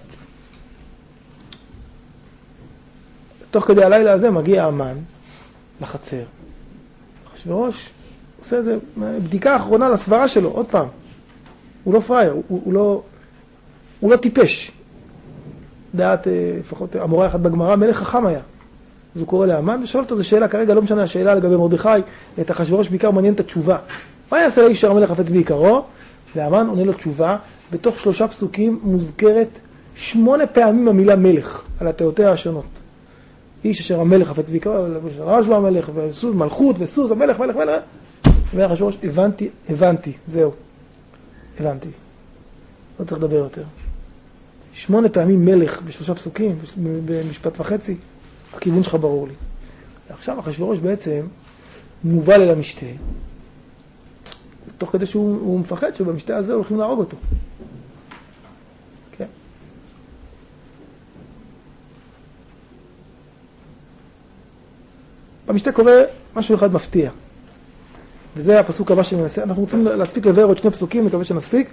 תוך כדי הלילה הזה מגיע המן לחצר. אחשוורוש עושה איזה בדיקה אחרונה לסברה שלו, עוד פעם. הוא לא פרייר, הוא לא טיפש. דעת, לפחות המורה אחד בגמרא, מלך חכם היה. אז הוא קורא להמן ושואל אותו, זו שאלה כרגע, לא משנה השאלה לגבי מרדכי, את אחשוורוש בעיקר מעניין את התשובה. מה יעשה לאיש אשר המלך חפץ ביקרו? והמן עונה לו תשובה, בתוך 3 פסוקים מוזכרת 8 פעמים המילה מלך, על התיאותיה השונות. איש אשר המלך חפץ ביקרו, רש לו המלך, מלכות וסוס, המלך, מלך. ואחשוורוש, הבנתי, זהו. הבנתי. לא צריך לדבר יותר. 8 פעמים מלך ב3 פסוקים, במשפט וחצי, הכיוון שלך ברור לי. ועכשיו אחשוורוש בעצם מובל אל המשתה, תוך כדי שהוא מפחד שבמשתה הזה הולכים להרוג אותו. כן. במשתה קורה משהו אחד מפתיע. וזה הפסוק הבא שננסה. אנחנו רוצים להספיק לבאר עוד 2 פסוקים, מקווה שנספיק.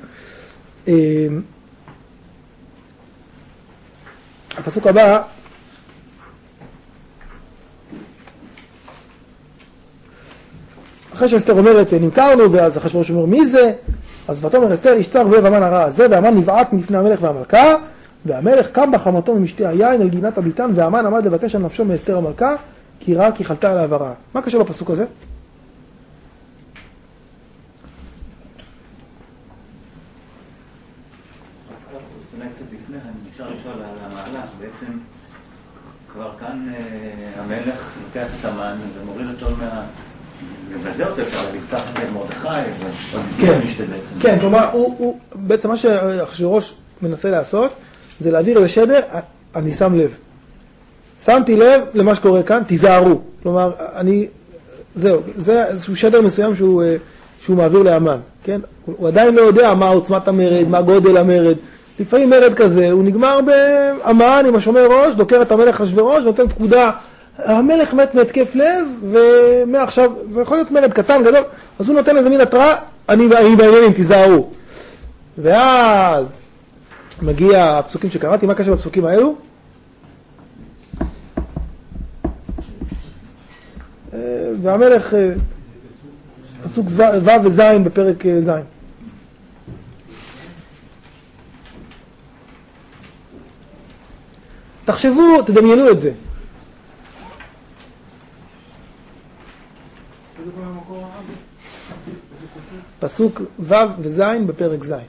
הפסוק הבא, אחרי שאסתר אומרת נמכרנו, ואז אחשוורוש אומר מי זה? אז ותאמר אסתר איש צר ואוהב המן הרע הזה, והמן נבעט מפני המלך והמלכה, והמלך קם בחמתו ממשתה היין על גינת הביתן, והמן עמד לבקש על נפשו מאסתר המלכה, כי ראה כי חלתה עליו הרעה. מה קשור בפסוק הזה? בעצם כבר כאן המלך לוקח את המן ומוריד אותו מבזה אותו, לקח את מרדכי ומשתה בעצם. כן, כלומר, בעצם מה שאחשוורוש מנסה לעשות זה להעביר איזה שדר, אני שם לב. שמתי לב למה שקורה כאן, תיזהרו. כלומר, זה איזשהו שדר מסוים שהוא מעביר להמן, כן? הוא עדיין לא יודע מה עוצמת המרד, מה גודל המרד. לפעמים מרד כזה, הוא נגמר באמן עם השומר ראש, דוקר את המלך אחשוורוש, נותן פקודה, המלך מת מהתקף לב, ומעכשיו, זה יכול להיות מרד קטן, גדול, אז הוא נותן איזה מין התראה, אני בעניינים, תיזהרו. ואז מגיע הפסוקים שקראתי, מה קשה בפסוקים האלו? והמלך, פסוק ו' וז' בפרק ז'. תחשבו, תדמיינו את זה. פסוק ו' וז' בפרק ז'.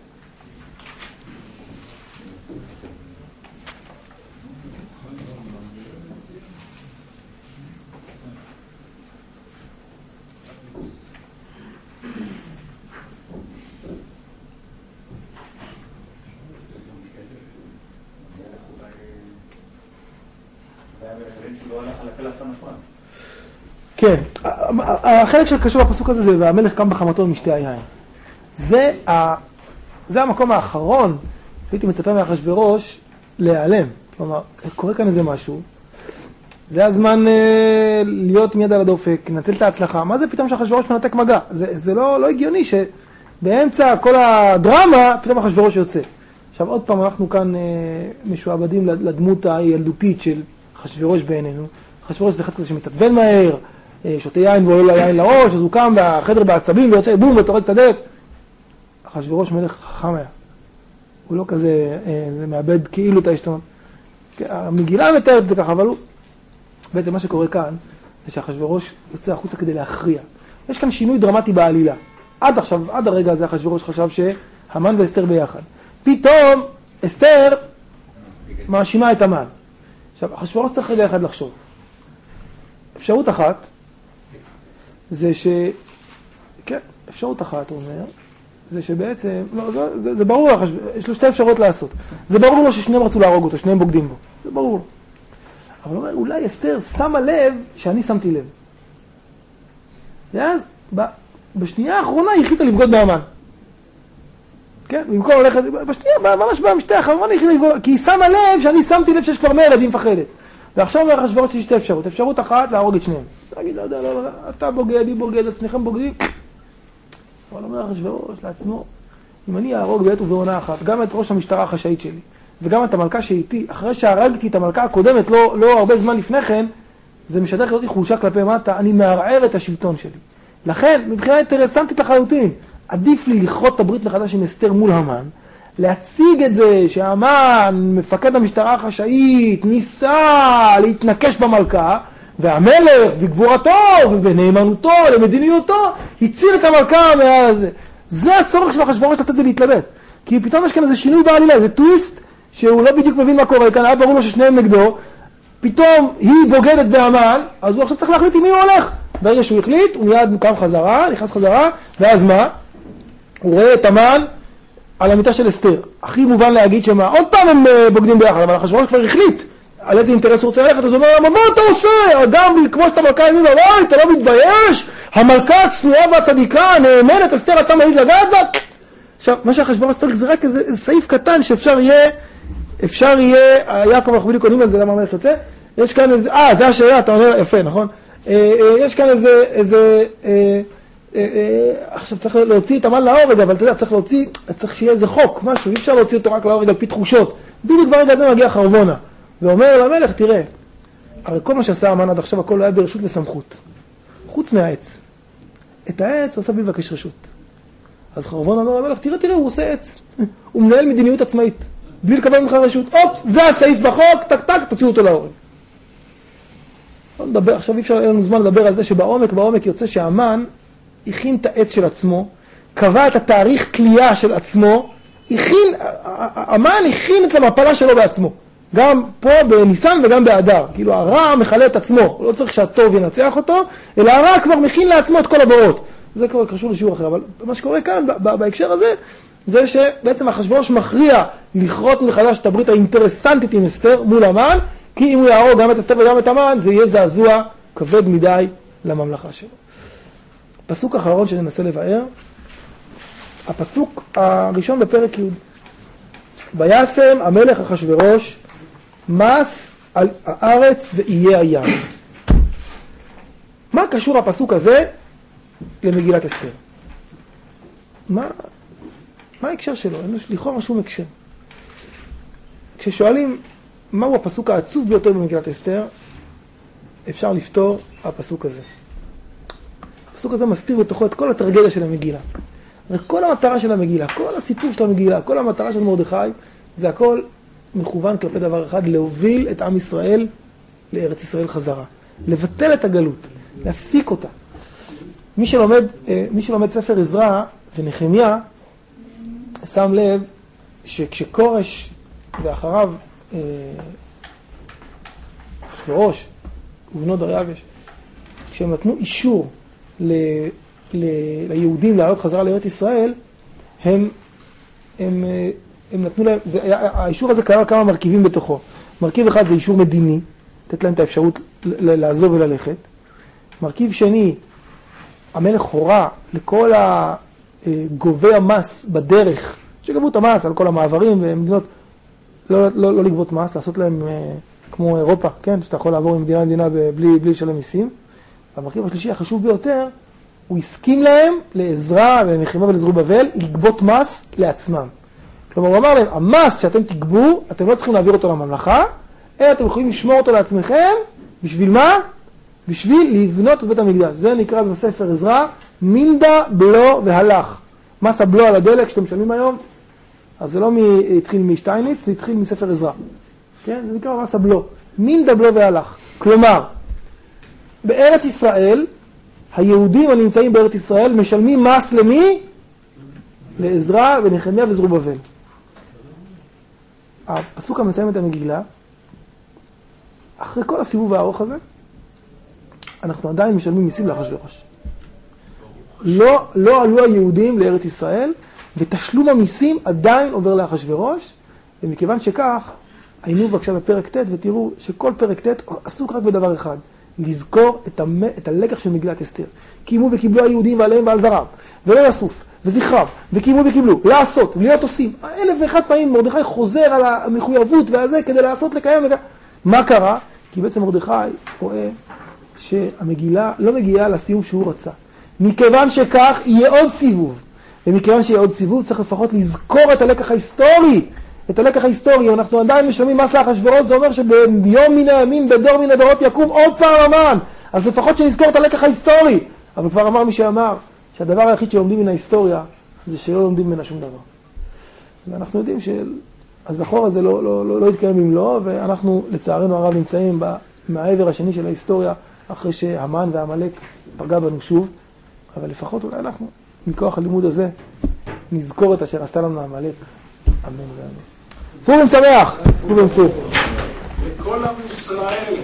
כן, החלק שקשור בפסוק הזה זה והמלך קם בחמתו משתי היין. זה המקום האחרון שהייתי מצפה מאחשוורוש להיעלם. כלומר, קורה כאן איזה משהו, זה הזמן להיות מיד על הדופק, לנצל את ההצלחה. מה זה פתאום שאחשוורוש מנתק מגע? זה לא הגיוני שבאמצע כל הדרמה פתאום אחשוורוש יוצא. עכשיו עוד פעם אנחנו כאן משועבדים לדמות הילדותית של אחשוורוש בעינינו. אחשוורוש זה אחד כזה שמתעצבן מהר, שותה יין ועולה ליין לראש, אז הוא קם בחדר בעצבים ויוצא בום וטורק את הדלת. אחשוורוש מלך חכם היה. הוא לא כזה, זה מאבד כאילו את העשתונות. המגילה מתארת את זה ככה, אבל הוא... בעצם מה שקורה כאן, זה שאחשוורוש יוצא החוצה כדי להכריע. יש כאן שינוי דרמטי בעלילה. עד הרגע הזה אחשוורוש חשב שהמן ואסתר ביחד. פתאום אסתר מאשימה את המן. עכשיו, אחשוורוש צריך רגע אחד לחשוב. אפשרות אחת, זה ש... כן, אפשרות אחת, הוא אומר, זה שבעצם, לא, זה ברור לך, יש לו שתי אפשרויות לעשות. זה ברור לו ששניהם רצו להרוג אותו, שניהם בוגדים בו. זה ברור לו. אבל הוא אומר, אולי אסתר שמה לב שאני שמתי לב. ואז, בשנייה האחרונה היא החליטה לבגוד בהמן. כן? במקום הולכת, בשנייה, ממש במשתה האחרונה היא החליטה לבגוד, כי היא שמה לב שאני שמתי לב שיש כבר מרד, היא מפחדת. ועכשיו אומר אחשוורוש שיש שתי אפשרות. אפשרות אחת, להרוג את שניהם. תגיד, לא, אתה בוגד, היא בוגד, עצמכם בוגדים. אבל אומר אחשוורוש לעצמו, אם אני אהרוג בעת ובעונה אחת, גם את ראש המשטרה החשאית שלי, וגם את המלכה שאיתי, אחרי שהרגתי את המלכה הקודמת, לא הרבה זמן לפני כן, זה משדר כזאת חולשה כלפי מטה, אני מערער את השלטון שלי. לכן, מבחינה אינטרסנטית לחלוטין, עדיף לי לכרות את הברית מחדש עם אסתר מול המן, להציג את זה שהמן, מפקד המשטרה החשאית, ניסה להתנקש במלכה, והמלך בגבורתו ובנאמנותו למדיניותו הציל את המלכה מהזה. זה הצורך של אחשוורוש לתת ולהתלבט. כי פתאום יש כאן איזה שינוי בעלילה, איזה טוויסט שהוא לא בדיוק מבין מה קורה כאן, היה ברור לו ששניהם נגדו, פתאום היא בוגדת בהמן, אז הוא עכשיו צריך להחליט עם מי הוא הולך. ברגע שהוא החליט, הוא מיד קם חזרה, נכנס חזרה, ואז מה? הוא רואה את המן על המיטה של אסתר. הכי מובן להגיד שמה, עוד פעם הם בוגדים ביחד, אבל אחשוורוש כבר החליט על איזה אינטרס הוא רוצה ללכת, אז הוא אומר, מה אתה עושה? אדם לכבוש את המלכה ימין בבית, אתה לא מתבייש? המלכה הצנועה והצדיקה, נאמנת, אסתר, אתה מעז לגעת בה? עכשיו, מה שאחשוורוש צריך זה רק איזה סעיף קטן שאפשר יהיה, יעקב אנחנו בדיוק עונים על זה, למה המלך יוצא? יש כאן איזה, זה השאלה, אתה אומר, יפה, נכון? יש כאן איזה, עכשיו צריך להוציא את המן להורג, אבל אתה יודע, צריך שיהיה איזה חוק, משהו, אי אפשר להוציא אותו רק להורג על פי תחושות. בדיוק ברגע הזה מגיע חרבונה, ואומר למלך, תראה, הרי כל מה שעשה המן עד עכשיו, הכל היה ברשות וסמכות, חוץ מהעץ. את העץ הוא עושה בלי לבקש רשות. אז חרבונה אומר למלך, תראה, הוא עושה עץ. הוא מנהל מדיניות עצמאית, בלי לקבל ממך רשות. אופס, זה הסעיף בחוק, טק, תוציאו אותו להורג. עכשיו אי אפשר לנו זמן לדבר על זה שבעומק יוצא שהמן הכין את העץ של עצמו, קבע את התאריך תלייה של עצמו, המן הכין את המפלה שלו בעצמו. גם פה בניסן וגם באדר. כאילו הרע מחלה את עצמו, הוא לא צריך שהטוב ינצח אותו, אלא הרע כבר מכין לעצמו את כל הבורות. זה כבר קשור לשיעור אחר, אבל מה שקורה כאן בהקשר הזה, זה שבעצם אחשוורוש מכריע לכרות מחדש את הברית האינטרסנטית עם אסתר מול המן, כי אם הוא יהרוג גם את אסתר וגם את המן, זה יהיה זעזוע כבד מדי לממלכה שלו. פסוק אחרון שננסה לבאר, הפסוק הראשון בפרק י'. וישם המלך אחשוורוש מס על הארץ ואיי הים. מה קשור הפסוק הזה למגילת אסתר? מה ההקשר שלו? אין לו לכאורה שום הקשר. כששואלים מהו הפסוק העצוב ביותר במגילת אסתר, אפשר לפתור הפסוק הזה. הפסוק הזה מסתיר בתוכו את כל הטרגדיה של המגילה. וכל המטרה של המגילה, כל הסיפור של המגילה, כל המטרה של מרדכי, זה הכל מכוון כלפי דבר אחד, להוביל את עם ישראל לארץ ישראל חזרה. לבטל את הגלות, להפסיק אותה. מי שלומד ספר עזרא ונחמיה, שם לב שכשקורש ואחריו אחשוורוש ובנו דריווש, כשהם נתנו אישור ליהודים לעלות חזרה לארץ ישראל, הם נתנו להם, האישור הזה כלל כמה מרכיבים בתוכו. מרכיב אחד זה אישור מדיני, לתת להם את האפשרות לעזוב וללכת. מרכיב שני, המלך הורה לכל גובי המס בדרך, שגבו את המס על כל המעברים ומדינות, לא לגבות מס, לעשות להם כמו אירופה, כן? שאתה יכול לעבור ממדינה למדינה בלי לשלם מיסים. והמרכיב השלישי החשוב ביותר, הוא הסכים להם לעזרא ולנחמיה ולזרובבל לגבות מס לעצמם. כלומר, הוא אמר להם, המס שאתם תגבו, אתם לא צריכים להעביר אותו לממלכה, אלא אתם יכולים לשמור אותו לעצמכם, בשביל מה? בשביל לבנות את בית המקדש. זה נקרא בספר עזרא, מינדה בלו והלך. מס הבלו על הדלק שאתם משלמים היום, אז זה לא התחיל משטייניץ, זה התחיל מספר עזרא. כן? זה נקרא מס הבלו. מינדה בלו והלך. כלומר, בארץ ישראל, היהודים הנמצאים בארץ ישראל משלמים מס למי? לעזרא ונחמיה וזרובבל. הפסוק המסיים את המגילה, אחרי כל הסיבוב הארוך הזה, אנחנו עדיין משלמים מיסים לאחשוורוש. לא עלו היהודים לארץ ישראל, ותשלום המיסים עדיין עובר לאחשוורוש, ומכיוון שכך, היינו בבקשה בפרק ט' ותראו שכל פרק ט' עסוק רק בדבר אחד, לזכור את הלקח של מגילת אסתר. קיימו וקיבלו היהודים ועליהם ועל זרם, ולא יסוף, וזכרם, וקיימו וקיבלו, לעשות, להיות עושים. 1001 פעמים מרדכי חוזר על המחויבות והזה כדי לעשות, לקיים. מה קרה? כי בעצם מרדכי רואה שהמגילה לא מגיעה לסיום שהוא רצה. מכיוון שכך יהיה עוד סיבוב. ומכיוון שיהיה עוד סיבוב צריך לפחות לזכור את הלקח ההיסטורי. את הלקח ההיסטורי, אנחנו עדיין משלמים מס לאחשוורוש, זה אומר שביום מן הימים, בדור מן הדורות יקום עוד פעם המן. אז לפחות שנזכור את הלקח ההיסטורי. אבל כבר אמר מי שאמר שהדבר היחיד שלומדים מן ההיסטוריה זה שלא לומדים ממנה שום דבר. ואנחנו יודעים שהזכור הזה לא יתקיים במלואו, ואנחנו לצערנו הרב נמצאים מהעבר השני של ההיסטוריה, אחרי שהמן ועמלק פגע בנו שוב, אבל לפחות אולי אנחנו, מכוח הלימוד הזה, נזכור את אשר עשה לנו עמלק. אמן ואמן. פורים שמח! פורים צור. לכל עם ישראל.